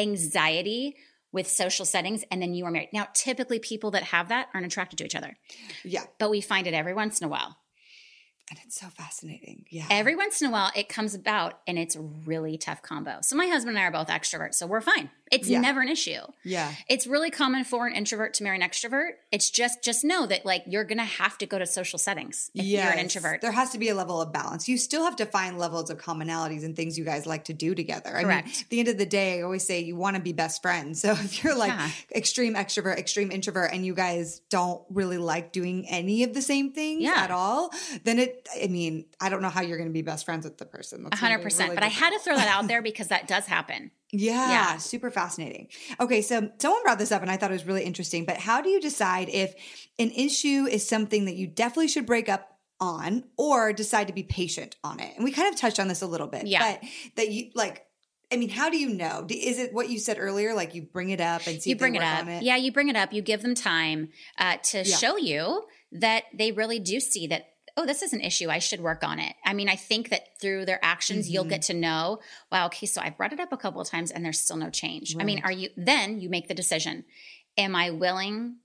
anxiety with social settings, and then you are married. Now, typically people that have that aren't attracted to each other, Yeah. but we find it every once in a while. And it's so fascinating. Yeah. Every once in a while, it comes about, and it's a really tough combo. So my husband and I are both extroverts, so we're fine. It's Yeah. never an issue. yeah. It's really common for an introvert to marry an extrovert. It's just just know that like you're gonna have to go to social settings if you're an Yes. introvert. There has to be a level of balance. You still have to find levels of commonalities and things you guys like to do together. I mean, Correct. at the end of the day, I always say you want to be best friends. So if you're like Yeah. extreme extrovert, extreme introvert, and you guys don't really like doing any of the same things Yeah. at all, then it, I mean, I don't know how you're going to be best friends with the person. That's A gonna hundred be percent. really But I had to difficult. throw that out there because that does happen. Yeah, Yeah. super fascinating. Okay, so someone brought this up and I thought it was really interesting, but how do you decide if an issue is something that you definitely should break up on or decide to be patient on it. And we kind of touched on this a little bit, yeah. but that you like, I mean, how do you know? Is it what you said earlier? Like you bring it up and see you if bring they it work up. on it? Yeah, you bring it up. You give them time uh, to Yeah. show you that they really do see that, oh, this is an issue. I should work on it. I mean, I think that through their actions, Mhm. you'll get to know, wow, okay, so I've brought it up a couple of times and there's still no change. I mean, Right. are you, then you make the decision. Am I willing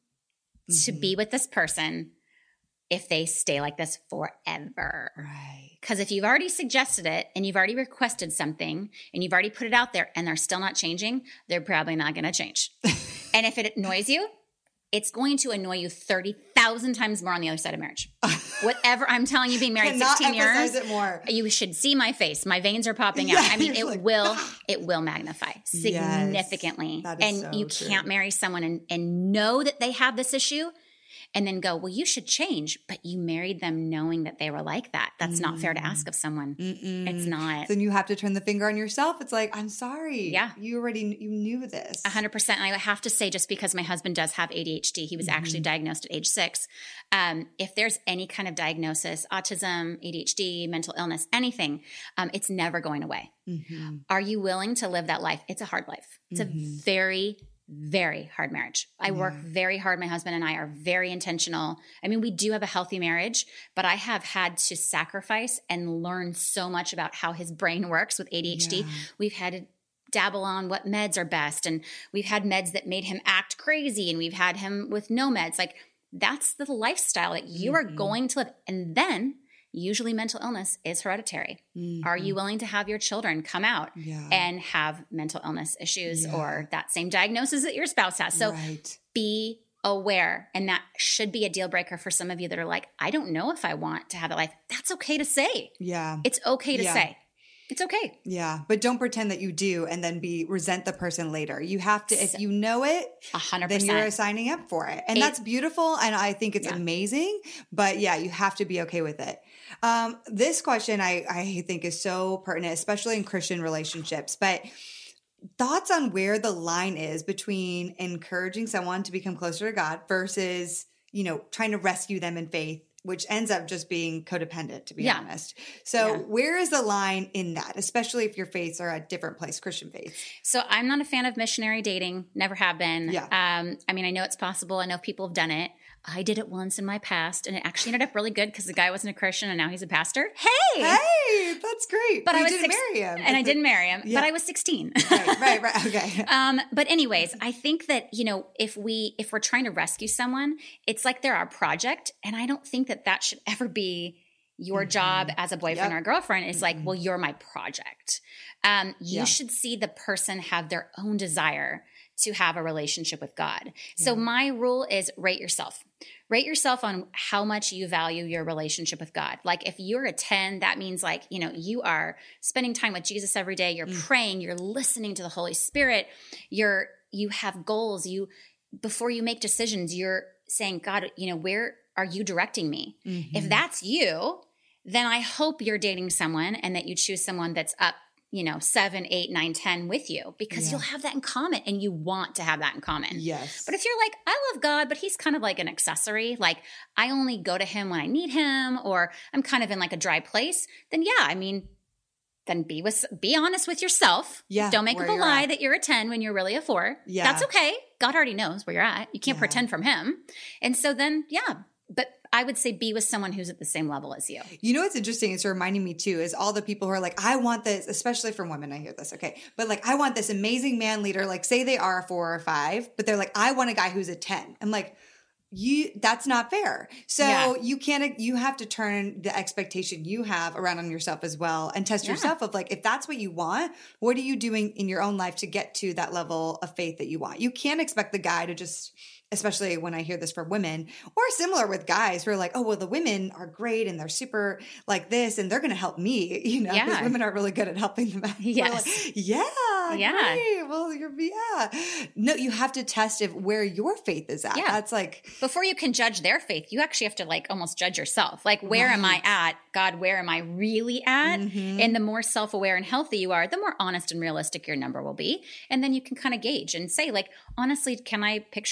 to Mhm. be with this person if they stay like this forever? Right. Because if you've already suggested it and you've already requested something and you've already put it out there and they're still not changing, they're probably not going to change. And if it annoys you, it's going to annoy you thirty thousand times more on the other side of marriage. Whatever I'm telling you, being married Cannot sixteen emphasize years, it more. you should see my face. My veins are popping Yeah, out. I mean, you're it like, will, "Ah." it will magnify significantly. that is And so you true. can't marry someone and, and know that they have this issue and then go, well, you should change. But you married them knowing that they were like that. That's not fair to ask of someone. Mm-mm. It's not. Then you have to turn the finger on yourself. It's like, I'm sorry. Yeah. You already, you knew this. A hundred percent. And I have to say, just because my husband does have A D H D, he was actually diagnosed at age six. Um, if there's any kind of diagnosis, autism, A D H D, mental illness, anything, um, it's never going away. Mm-hmm. Are you willing to live that life? It's a hard life. It's Mhm. a very, very hard marriage. I work Yeah. very hard. My husband and I are very intentional. I mean, we do have a healthy marriage, but I have had to sacrifice and learn so much about how his brain works with A D H D. Yeah. We've had to dabble on what meds are best. And we've had meds that made him act crazy. And we've had him with no meds. Like that's the lifestyle that you are Mhm. going to live. And then usually mental illness is hereditary. Are you Mhm. willing to have your children come out Yeah. and have mental illness issues Yeah. or that same diagnosis that your spouse has? So right. be aware. And that should be a deal breaker for some of you that are like, I don't know if I want to have that life. That's okay to say. Yeah. It's okay to Yeah. say. It's okay. Yeah. But don't pretend that you do and then be resent the person later. You have to, if you know it, A hundred then you're percent. signing up for it. And It- that's beautiful. And I think it's Yeah. amazing. But yeah, you have to be okay with it. Um, this question I, I think is so pertinent, especially in Christian relationships. But thoughts on where the line is between encouraging someone to become closer to God versus, you know, trying to rescue them in faith, which ends up just being codependent, to be Yeah. honest. So Yeah. where is the line in that, especially if your faiths are at different place, Christian faiths? So I'm not a fan of missionary dating. Never have been. Yeah. Um, I mean, I know it's possible. I know people have done it. I did it once in my past, and it actually ended up really good because the guy wasn't a Christian, and now he's a pastor. Hey, Hey, that's great. but you I was didn't six- marry him. and I That's didn't marry him. Yeah. But I was sixteen. right, right, right. Okay. Um, but anyways, I think that, you know, if we, if we're trying to rescue someone, it's like they're our project. And I don't think that that should ever be your Mhm. job as a boyfriend Yep. or girlfriend. It's like, Mhm. well, you're my project. Um, you Yeah. should see the person have their own desire to have a relationship with God. So my rule is rate yourself. Rate yourself on how much you value your relationship with God. Like if you're a ten, that means like, you know, you are spending time with Jesus every day. You're Mm. praying, you're listening to the Holy Spirit. You're, you have goals. You, before you make decisions, you're saying, God, you know, where are you directing me? If Mhm. that's you, then I hope you're dating someone and that you choose someone that's up, you know, seven, eight, nine, ten with you because Yeah. you'll have that in common and you want to have that in common. Yes. But if you're like, I love God, but he's kind of like an accessory, like I only go to him when I need him, or I'm kind of in like a dry place, then yeah, I mean, then be with, be honest with yourself. Yeah, Don't make where up a you're lie at. that you're a ten when you're really a four. Yeah. That's okay. God already knows where you're at. You can't Yeah. pretend from him. And so then, yeah, but I would say be with someone who's at the same level as you. You know what's interesting? It's reminding me too is all the people who are like, I want this, especially from women. I hear this, okay, but like, I want this amazing man leader. Like, say they are a four or five, but they're like, I want a guy who's a ten. I'm like, you, that's not fair. So Yeah. you can't, you have to turn the expectation you have around on yourself as well and test Yeah. yourself of like, if that's what you want, what are you doing in your own life to get to that level of faith that you want? You can't expect the guy to just, especially when I hear this from women or similar with guys who are like, oh, well, the women are great and they're super like this and they're going to help me, you know, because Yeah. women are really good at helping them out. We're Yes. like, yeah. Yeah. Great. Well, you're, yeah. No, you have to test if where your faith is at. Yeah. That's like, Before you can judge their faith, you actually have to like almost judge yourself. Like, where am I Right. at? God, where am I really at? Mhm. And the more self-aware and healthy you are, the more honest and realistic your number will be. And then you can kind of gauge and say, like, honestly, can I picture myself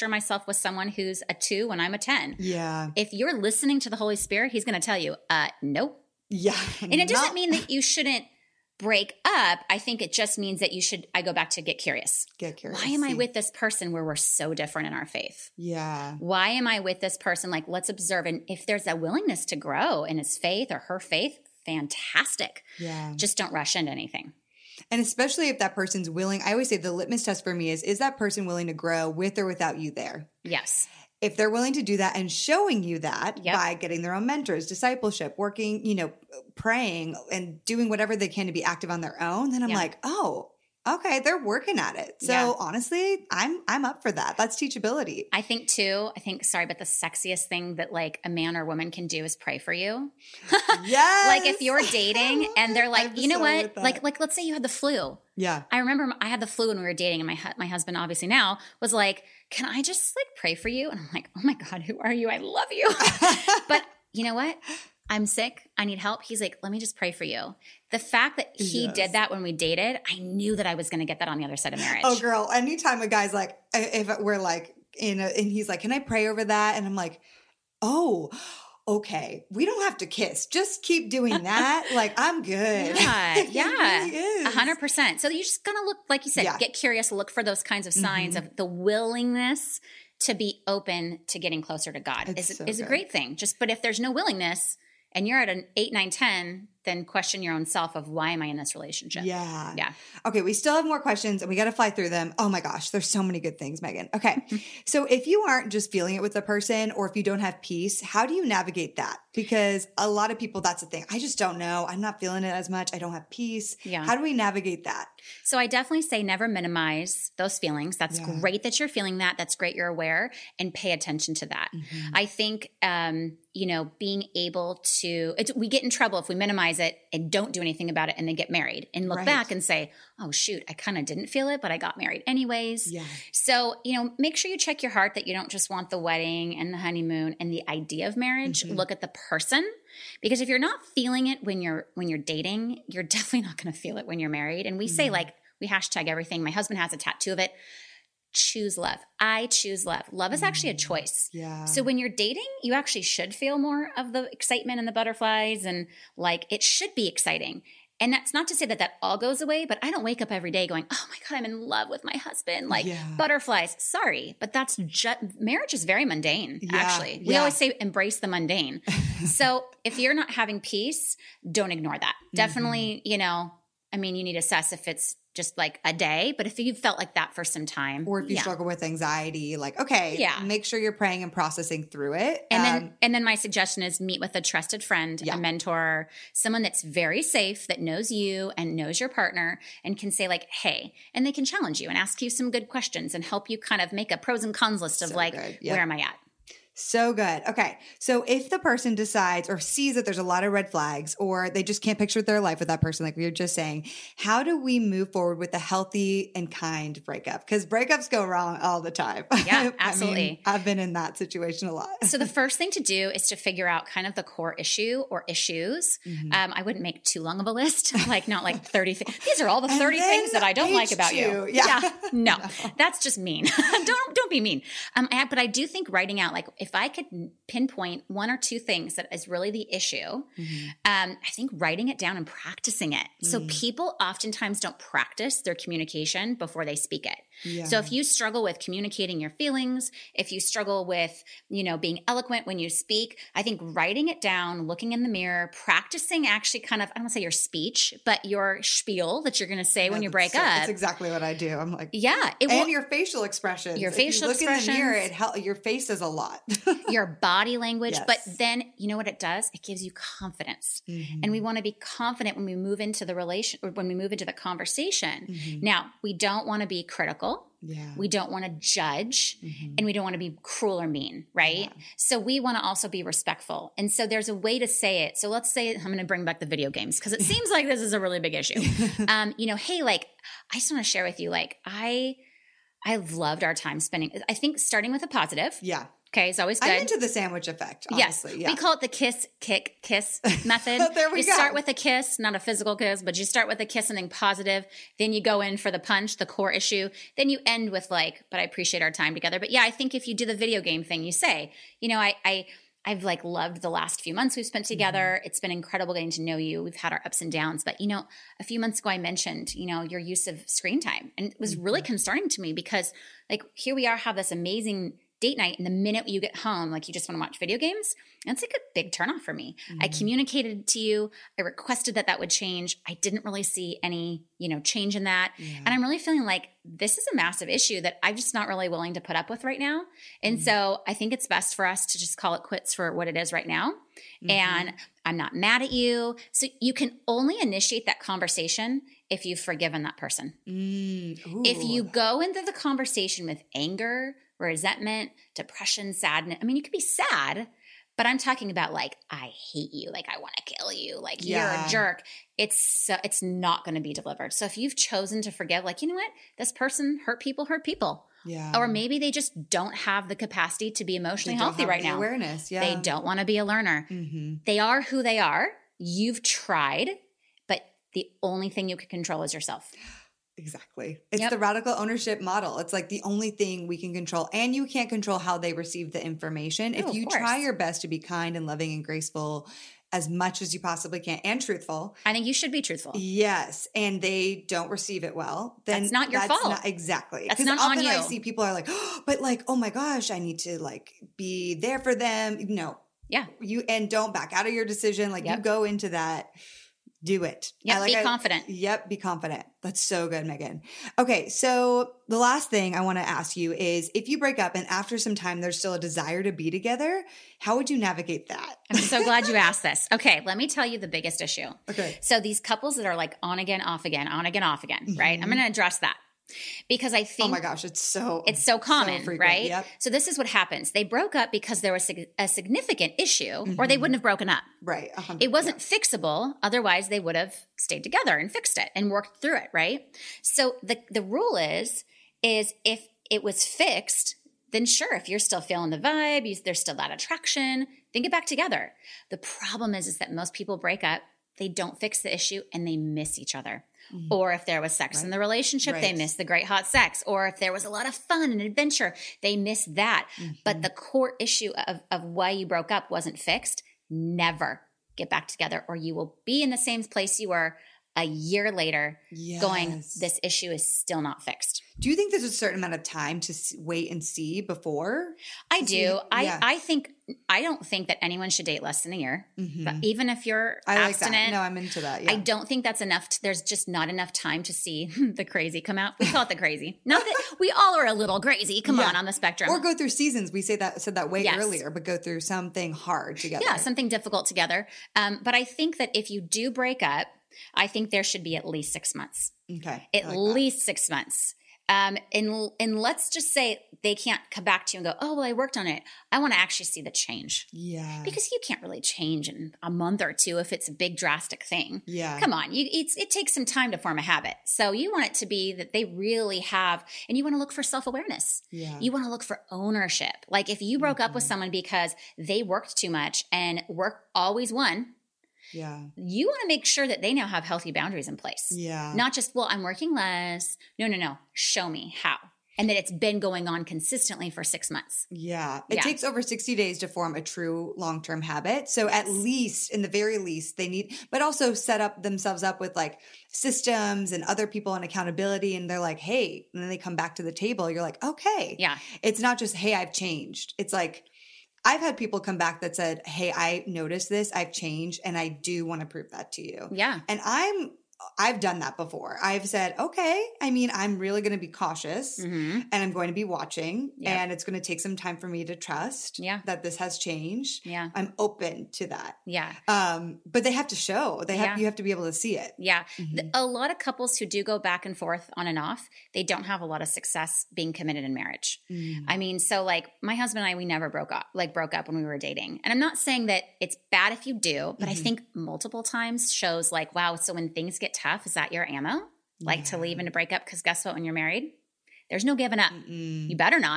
with someone who's a two when I'm a ten. Yeah. If you're listening to the Holy Spirit, he's going to tell you, uh, nope. Yeah. And it doesn't mean that you shouldn't break up. I think it just means that you should, I go back to get curious. Get curious. Why am I with this person where we're so different in our faith? Yeah. Why am I with this person? Like, let's observe. And if there's a willingness to grow in his faith or her faith, fantastic. Yeah. Just don't rush into anything. And especially if that person's willing, I always say the litmus test for me is, is that person willing to grow with or without you there? Yes. If they're willing to do that and showing you that Yep. by getting their own mentors, discipleship, working, you know, praying and doing whatever they can to be active on their own, then I'm Yeah. like, oh, okay, they're working at it. So Yeah. honestly, I'm I'm up for that. That's teachability. I think too, I think, sorry, but the sexiest thing that like a man or woman can do is pray for you. Yes. Like if you're dating and they're like, I'm you know so what? with that. Like, like let's say you had the flu. Yeah. I remember I had the flu when we were dating, and my hu- my husband, obviously now, was like, "Can I just like pray for you?" And I'm like, "Oh my God, who are you? I love you." But you know what? I'm sick. I need help. He's like, "Let me just pray for you." The fact that he Yes. did that when we dated, I knew that I was going to get that on the other side of marriage. Oh, girl, anytime a guy's like, if we're like in a, and he's like, can I pray over that? And I'm like, oh, okay. We don't have to kiss. Just keep doing that. Like, I'm good. Yeah, It yeah, really is. a hundred percent. So you just gonna look, like you said, Yeah. get curious, look for those kinds of signs Mhm. of the willingness to be open to getting closer to God. It's Is so is a good. great thing. Just, but if there's no willingness and you're at an eight, nine, ten, then question your own self of why am I in this relationship? Yeah. Yeah. Okay, we still have more questions and we got to fly through them. Oh my gosh, there's so many good things, Megan. Okay. So if you aren't just feeling it with the person or if you don't have peace, how do you navigate that? Because a lot of people, that's the thing. I just don't know. I'm not feeling it as much. I don't have peace. Yeah. How do we navigate that? So I definitely say never minimize those feelings. That's Yeah. great that you're feeling that. That's great you're aware, and pay attention to that. Mhm. I think, um, you know, being able to, it's, we get in trouble if we minimize it and don't do anything about it and then get married and look Right. back and say, oh, shoot, I kind of didn't feel it, but I got married anyways. Yeah. So, you know, make sure you check your heart that you don't just want the wedding and the honeymoon and the idea of marriage. Mhm. Look at the person. Because if you're not feeling it when you're when you're dating, you're definitely not going to feel it when you're married. And we say Mhm. like, we hashtag everything. My husband has a tattoo of it. Choose love. I choose love. Love is actually a choice. Yeah. So when you're dating, you actually should feel more of the excitement and the butterflies, and like it should be exciting. And that's not to say that that all goes away, but I don't wake up every day going, oh my God, I'm in love with my husband. Like Yeah. butterflies. Sorry, but that's just, marriage is very mundane, Yeah, actually. We yeah. always say embrace the mundane. So if you're not having peace, don't ignore that. Mm-hmm. Definitely, you know, I mean, you need to assess if it's just like a day, but if you've felt like that for some time. or if you yeah. struggle with anxiety, like, okay, Yeah. make sure you're praying and processing through it. And then, Um, and then my suggestion is meet with a trusted friend, Yeah. a mentor, someone that's very safe, that knows you and knows your partner, and can say like, "Hey," and they can challenge you and ask you some good questions and help you kind of make a pros and cons list of So like, good. Yep. where am I at? So good. Okay. So if the person decides or sees that there's a lot of red flags or they just can't picture their life with that person, like we were just saying, how do we move forward with a healthy and kind breakup? Because breakups go wrong all the time. Yeah, I mean, absolutely. I've been in that situation a lot. So the first thing to do is to figure out kind of the core issue or issues. Mhm. Um, I wouldn't make too long of a list, like not like thirty things. These are all the And thirty then things that I don't like H about you. two. Yeah. No, No. that's just mean. don't don't be mean. Um, I, but I do think writing out, like if I could pinpoint one or two things that is really the issue, Mhm. um, I think writing it down and practicing it. So Mm. people oftentimes don't practice their communication before they speak it. Yeah. So if you struggle with communicating your feelings, if you struggle with, you know, being eloquent when you speak, I think writing it down, looking in the mirror, practicing actually kind of, I don't want to say your speech, but your spiel that you're going to say when Yeah, you break that's so- up. That's exactly what I do. I'm like, Yeah. It and will, your facial expressions. Your If you facial look in the mirror, expressions. it hel- your face does a lot. your body language. Yes. But then you know what it does? It gives you confidence. Mhm. And we want to be confident when we move into the relation or when we move into the conversation. Mhm. Now, we don't want to be critical. Yeah. We don't want to judge, Mhm. and we don't want to be cruel or mean, right? Yeah. So we want to also be respectful. And so there's a way to say it. So let's say, I'm going to bring back the video games because it seems like this is a really big issue. um, you know, hey, like, I just want to share with you, like, I, I loved our time spending. I think starting with a positive. Yeah. Okay, it's always good. I'm into the sandwich effect, honestly. Yes, yeah. we call it the kiss, kick, kiss method. There we you go. start with a kiss, not a physical kiss, but you start with a kiss, something positive. Then you go in for the punch, the core issue. Then you end with like, but I appreciate our time together. But yeah, I think if you do the video game thing, you say, you know, I, I, I've like loved the last few months we've spent together. Mm-hmm. It's been incredible getting to know you. We've had our ups and downs, but you know, a few months ago I mentioned, you know, your use of screen time, and it was mm-hmm. really concerning to me because like here we are, have this amazing date night, and the minute you get home, like you just want to watch video games. And it's like a big turnoff for me. Mm-hmm. I communicated to you. I requested that that would change. I didn't really see any, you know, change in that. Yeah. And I'm really feeling like this is a massive issue that I'm just not really willing to put up with right now. And mm-hmm. so I think it's best for us to just call it quits for what it is right now. Mm-hmm. And I'm not mad at you. So you can only initiate that conversation if you've forgiven that person. Mm, if you go into the conversation with anger, resentment, depression, sadness. I mean, you could be sad, but I'm talking about like, I hate you. Like, I want to kill you. Like, yeah. you're a jerk. It's, uh, it's not going to be delivered. So if you've chosen to forgive, like, you know what? This person hurt people, hurt people. Yeah. Or maybe they just don't have the capacity to be emotionally healthy right now. Awareness. Yeah. They don't want to be a learner. Mm-hmm. They are who they are. You've tried, but the only thing you can control is yourself. Exactly. It's yep. the radical ownership model. It's like the only thing we can control, and you can't control how they receive the information. Oh, if you try your best to be kind and loving and graceful as much as you possibly can, and truthful. I think you should be truthful. Yes. And they don't receive it well. Then that's not your that's fault. Not, exactly. That's not often on you. I see people are like, oh, but like, oh my gosh, I need to like be there for them. No. Yeah. You, and don't back out of your decision. Like yep. you go into that. Do it. Yeah, like be I, confident. Yep, be confident. That's so good, Megan. Okay, so the last thing I want to ask you is if you break up and after some time there's still a desire to be together, how would you navigate that? I'm so glad you asked this. Okay, let me tell you the biggest issue. Okay. So these couples that are like on again, off again, on again, off again, right? Mm-hmm. I'm going to address that. Because I think oh my gosh, it's so it's so common, so right? Yep. So this is what happens: they broke up because there was a significant issue, mm-hmm. or they wouldn't have broken up. Right, it wasn't yeah. fixable. Otherwise, they would have stayed together and fixed it and worked through it, right? So the the rule is is if it was fixed, then sure, if you're still feeling the vibe, you, there's still that attraction, then get back together. The problem is is that most people break up, they don't fix the issue, and they miss each other. Mm-hmm. Or if there was sex right. in the relationship, right. they miss the great hot sex. Or if there was a lot of fun and adventure, they miss that. Mm-hmm. But the core issue of, of why you broke up wasn't fixed. Never get back together, or you will be in the same place you were a year later yes. going, this issue is still not fixed. Do you think there's a certain amount of time to wait and see before? I do. See? I, yeah. I think I don't think that anyone should date less than a year. Mm-hmm. But even if you're I like abstinent, that. No, I'm into that. Yeah. I don't think that's enough. To, there's just not enough time to see the crazy come out. We call it the crazy. Not that we all are a little crazy. Come yeah. on, on the spectrum. Or go through seasons. We say that said that way yes. earlier, but go through something hard together. Yeah, something difficult together. Um, but I think that if you do break up, I think there should be at least six months. Okay. At like least that. six months. Um, and, and let's just say they can't come back to you and go, oh, well, I worked on it. I want to actually see the change. Yeah. Because you can't really change in a month or two if it's a big drastic thing. Yeah. Come on. You, it's, it takes some time to form a habit. So you want it to be that they really have, and you want to look for self-awareness. Yeah. You want to look for ownership. Like if you broke mm-hmm. up with someone because they worked too much and work always won, yeah. you want to make sure that they now have healthy boundaries in place. Yeah. Not just, well, I'm working less. No, no, no. Show me how. And that it's been going on consistently for six months. Yeah. It yeah. takes over sixty days to form a true long-term habit. So at least, in the very least, they need, but also set up themselves up with like systems and other people and accountability. And they're like, hey, and then they come back to the table. You're like, okay. Yeah. It's not just, hey, I've changed. It's like, I've had people come back that said, hey, I noticed this, I've changed, and I do want to prove that to you. Yeah. And I'm, I've done that before. I've said, okay, I mean, I'm really going to be cautious mm-hmm. and I'm going to be watching yep. and it's going to take some time for me to trust yeah. that this has changed. Yeah. I'm open to that. Yeah. Um, but they have to show, they have, yeah. you have to be able to see it. Yeah. Mm-hmm. The, a lot of couples who do go back and forth on and off, they don't have a lot of success being committed in marriage. Mm. I mean, so like my husband and I, we never broke up, like broke up when we were dating. And I'm not saying that it's bad if you do, but mm-hmm. I think multiple times shows like, wow, so when things get tough, is that your ammo? Like yeah. to leave and to break up? Because guess what? When you're married, there's no giving up. Mm-mm. You better not.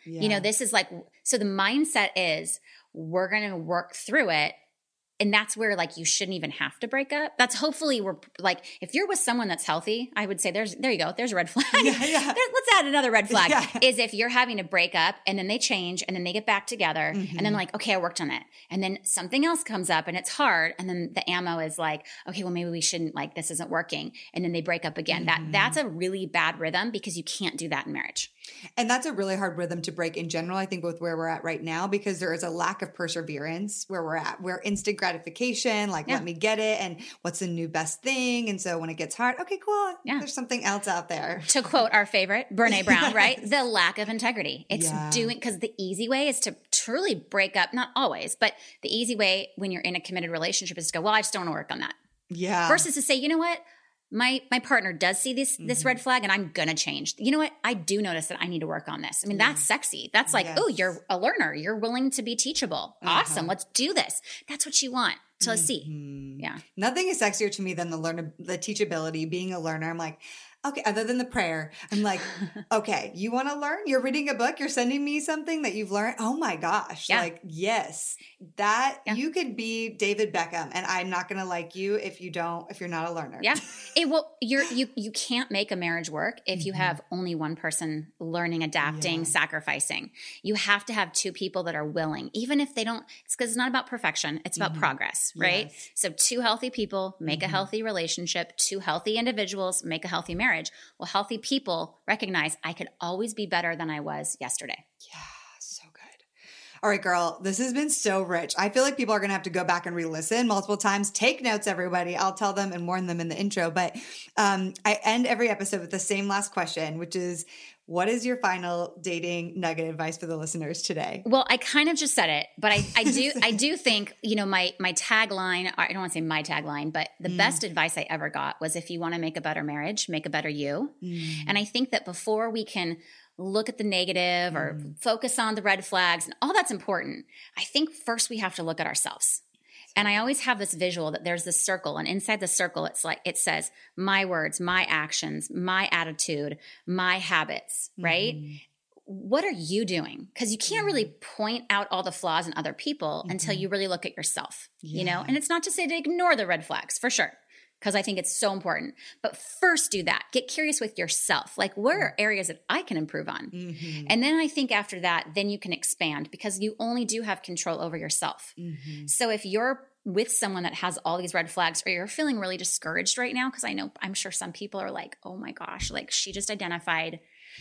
Yeah. You know, this is like, so the mindset is we're going to work through it. And that's where like you shouldn't even have to break up. That's hopefully we're like, if you're with someone that's healthy, I would say there's, there you go. There's a red flag. Yeah, yeah. There, let's add another red flag yeah. is if you're having to break up and then they change and then they get back together mm-hmm. and then like, okay, I worked on it. And then something else comes up and it's hard. And then the ammo is like, okay, well maybe we shouldn't, like this isn't working. And then they break up again. Mm-hmm. That That's a really bad rhythm because you can't do that in marriage. And that's a really hard rhythm to break in general, I think, with where we're at right now, because there is a lack of perseverance where we're at. We're instant gratification, like, yeah. let me get it. And what's the new best thing? And so when it gets hard, okay, cool. Yeah. There's something else out there. To quote our favorite, Brene Brown, yes. right? The lack of integrity. It's yeah. doing, because the easy way is to truly break up, not always, but the easy way when you're in a committed relationship is to go, well, I just don't want to work on that. Yeah. Versus to say, you know what? My my partner does see this this mm-hmm. red flag and I'm going to change. You know what? I do notice that I need to work on this. I mean, yeah. that's sexy. That's like, yes. oh, you're a learner. You're willing to be teachable. Uh-huh. Awesome. Let's do this. That's what you want to mm-hmm. see. Yeah. Nothing is sexier to me than the learn the teachability, being a learner. I'm like, okay, other than the prayer, I'm like, okay, you want to learn? You're reading a book. You're sending me something that you've learned. Oh my gosh. Yeah. Like, yes, that yeah. you could be David Beckham and I'm not going to like you if you don't, if you're not a learner. Yeah. It will, you're, you, you can't make a marriage work if mm-hmm. you have only one person learning, adapting, yeah. sacrificing. You have to have two people that are willing, even if they don't, it's because it's not about perfection. It's about mm-hmm. progress, right? Yes. So two healthy people make mm-hmm. a healthy relationship. Two healthy individuals make a healthy marriage. Well, healthy people recognize I could always be better than I was yesterday. Yeah, so good. All right, girl, this has been so rich. I feel like people are going to have to go back and re-listen multiple times. Take notes, everybody. I'll tell them and warn them in the intro. But um, I end every episode with the same last question, which is, what is your final dating nugget advice for the listeners today? Well, I kind of just said it, but I, I do I do think, you know, my my tagline, I don't want to say my tagline, but the mm. best advice I ever got was, if you want to make a better marriage, make a better you. Mm. And I think that before we can look at the negative or mm. focus on the red flags, and all that's important, I think first we have to look at ourselves. And I always have this visual that there's this circle, and inside the circle, it's like, it says my words, my actions, my attitude, my habits, right? Mm-hmm. What are you doing? Because you can't really point out all the flaws in other people mm-hmm. until you really look at yourself, yeah. you know? And it's not to say to ignore the red flags, for sure, because I think it's so important. But first do that. Get curious with yourself. Like, where are areas that I can improve on? Mm-hmm. And then I think after that, then you can expand, because you only do have control over yourself. Mm-hmm. So if you're with someone that has all these red flags, or you're feeling really discouraged right now, because I know, I'm sure some people are like, oh my gosh, like she just identified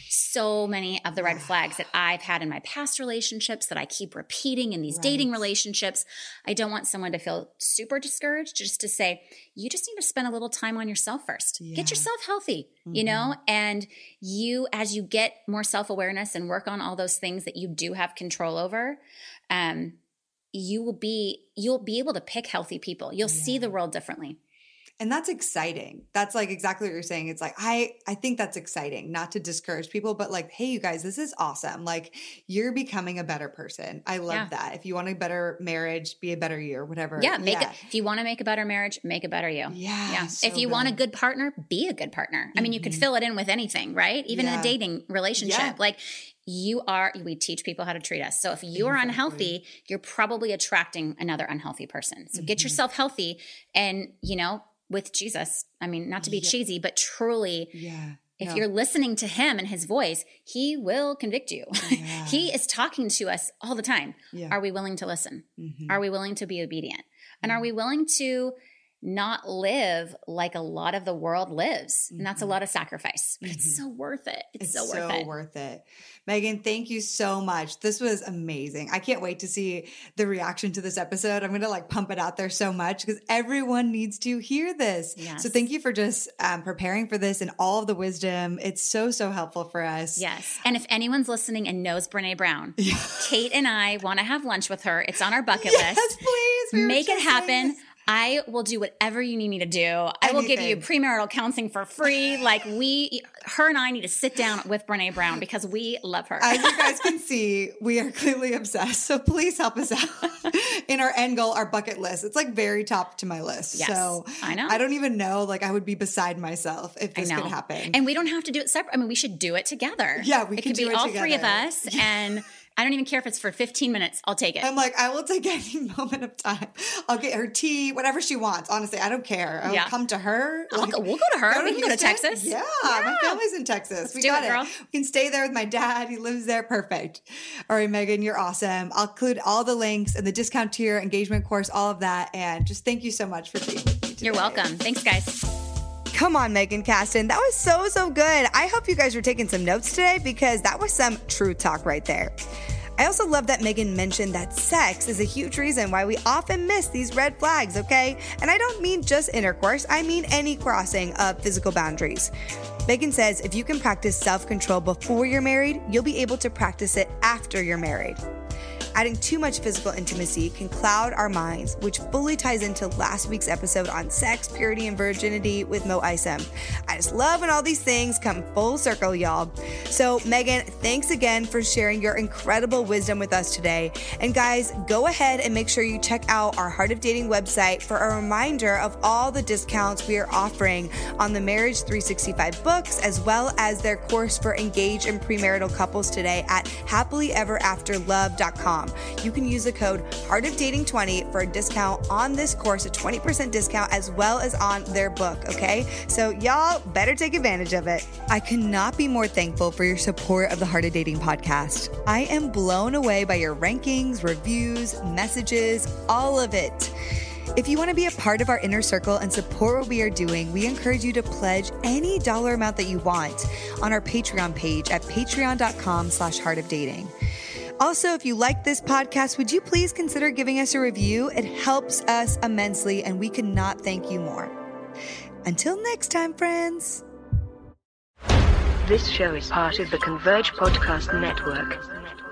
so many of the red flags that I've had in my past relationships that I keep repeating in these right. dating relationships. I don't want someone to feel super discouraged, just to say, you just need to spend a little time on yourself first. Yeah. Get yourself healthy, mm-hmm. you know, and you, as you get more self-awareness and work on all those things that you do have control over, um, you will be, you'll be able to pick healthy people. You'll yeah. see the world differently. And that's exciting. That's like exactly what you're saying. It's like, I, I think that's exciting, not to discourage people, but like, hey, you guys, this is awesome. Like, you're becoming a better person. I love yeah. that. If you want a better marriage, be a better you, or whatever. Yeah. Make yeah. it. If you want to make a better marriage, make a better you. Yeah. Yeah. So if you good. want a good partner, be a good partner. Mm-hmm. I mean, you could fill it in with anything, right? Even yeah. in a dating relationship. Yeah. Like, you are, we teach people how to treat us. So if you are exactly. unhealthy, you're probably attracting another unhealthy person. So mm-hmm. get yourself healthy, and, you know, with Jesus, I mean, not to be yeah. cheesy, but truly, yeah. if no. you're listening to him and his voice, he will convict you. Yeah. He is talking to us all the time. Yeah. Are we willing to listen? Mm-hmm. Are we willing to be obedient? And mm-hmm. are we willing to not live like a lot of the world lives? Mm-hmm. And that's a lot of sacrifice, but mm-hmm. it's so worth it. It's, it's so, so worth it. worth it. Megan, thank you so much. This was amazing. I can't wait to see the reaction to this episode. I'm going to like pump it out there so much, because everyone needs to hear this. Yes. So thank you for just um, preparing for this and all of the wisdom. It's so, so helpful for us. Yes. And if anyone's listening and knows Brene Brown, Kate and I want to have lunch with her. It's on our bucket yes, list. Please. We Make it happen. I will do whatever you need me to do. I will give you premarital counseling for free. Like we, her and I need to sit down with Brene Brown because we love her. As you guys can see, we are clearly obsessed. So please help us out in our end goal, our bucket list. It's like very top to my list. Yes, so I know. I don't even know. Like I would be beside myself if this could happen. And we don't have to do it separate. I mean, we should do it together. Yeah, we it can could do be it all together. three of us. And I don't even care if it's for fifteen minutes. I'll take it. I'm like, I will take any moment of time. I'll get her tea, whatever she wants. Honestly, I don't care. I'll yeah. come to her. Like, go, we'll go to her. Go to we can Houston. go to Texas. Yeah, yeah. my family's in Texas. Let's we do got it, it, girl. We can stay there with my dad. He lives there. Perfect. All right, Megan, you're awesome. I'll include all the links and the discount tier, engagement course, all of that. And just thank you so much for being with me today. You're welcome. Thanks, guys. Come on, Megan Caston. That was so, so good. I hope you guys were taking some notes today because that was some true talk right there. I also love that Megan mentioned that sex is a huge reason why we often miss these red flags, okay? And I don't mean just intercourse, I mean any crossing of physical boundaries. Megan says if you can practice self-control before you're married, you'll be able to practice it after you're married. Adding too much physical intimacy can cloud our minds, which fully ties into last week's episode on sex, purity, and virginity with Mo Isom. I just love when all these things come full circle, y'all. So, Megan, thanks again for sharing your incredible wisdom with us today. And guys, go ahead and make sure you check out our Heart of Dating website for a reminder of all the discounts we are offering on the Marriage three sixty-five books, as well as their course for engaged and premarital couples today at happily ever after love dot com. You can use the code heart of dating twenty for a discount on this course, a twenty percent discount, as well as on their book, okay? So y'all better take advantage of it. I could not be more thankful for your support of the Heart of Dating podcast. I am blown away by your rankings, reviews, messages, all of it. If you want to be a part of our inner circle and support what we are doing, we encourage you to pledge any dollar amount that you want on our Patreon page at patreon.com slash heart of dating. Also, if you like this podcast, would you please consider giving us a review? It helps us immensely, and we could not thank you more. Until next time, friends. This show is part of the Converge Podcast Network.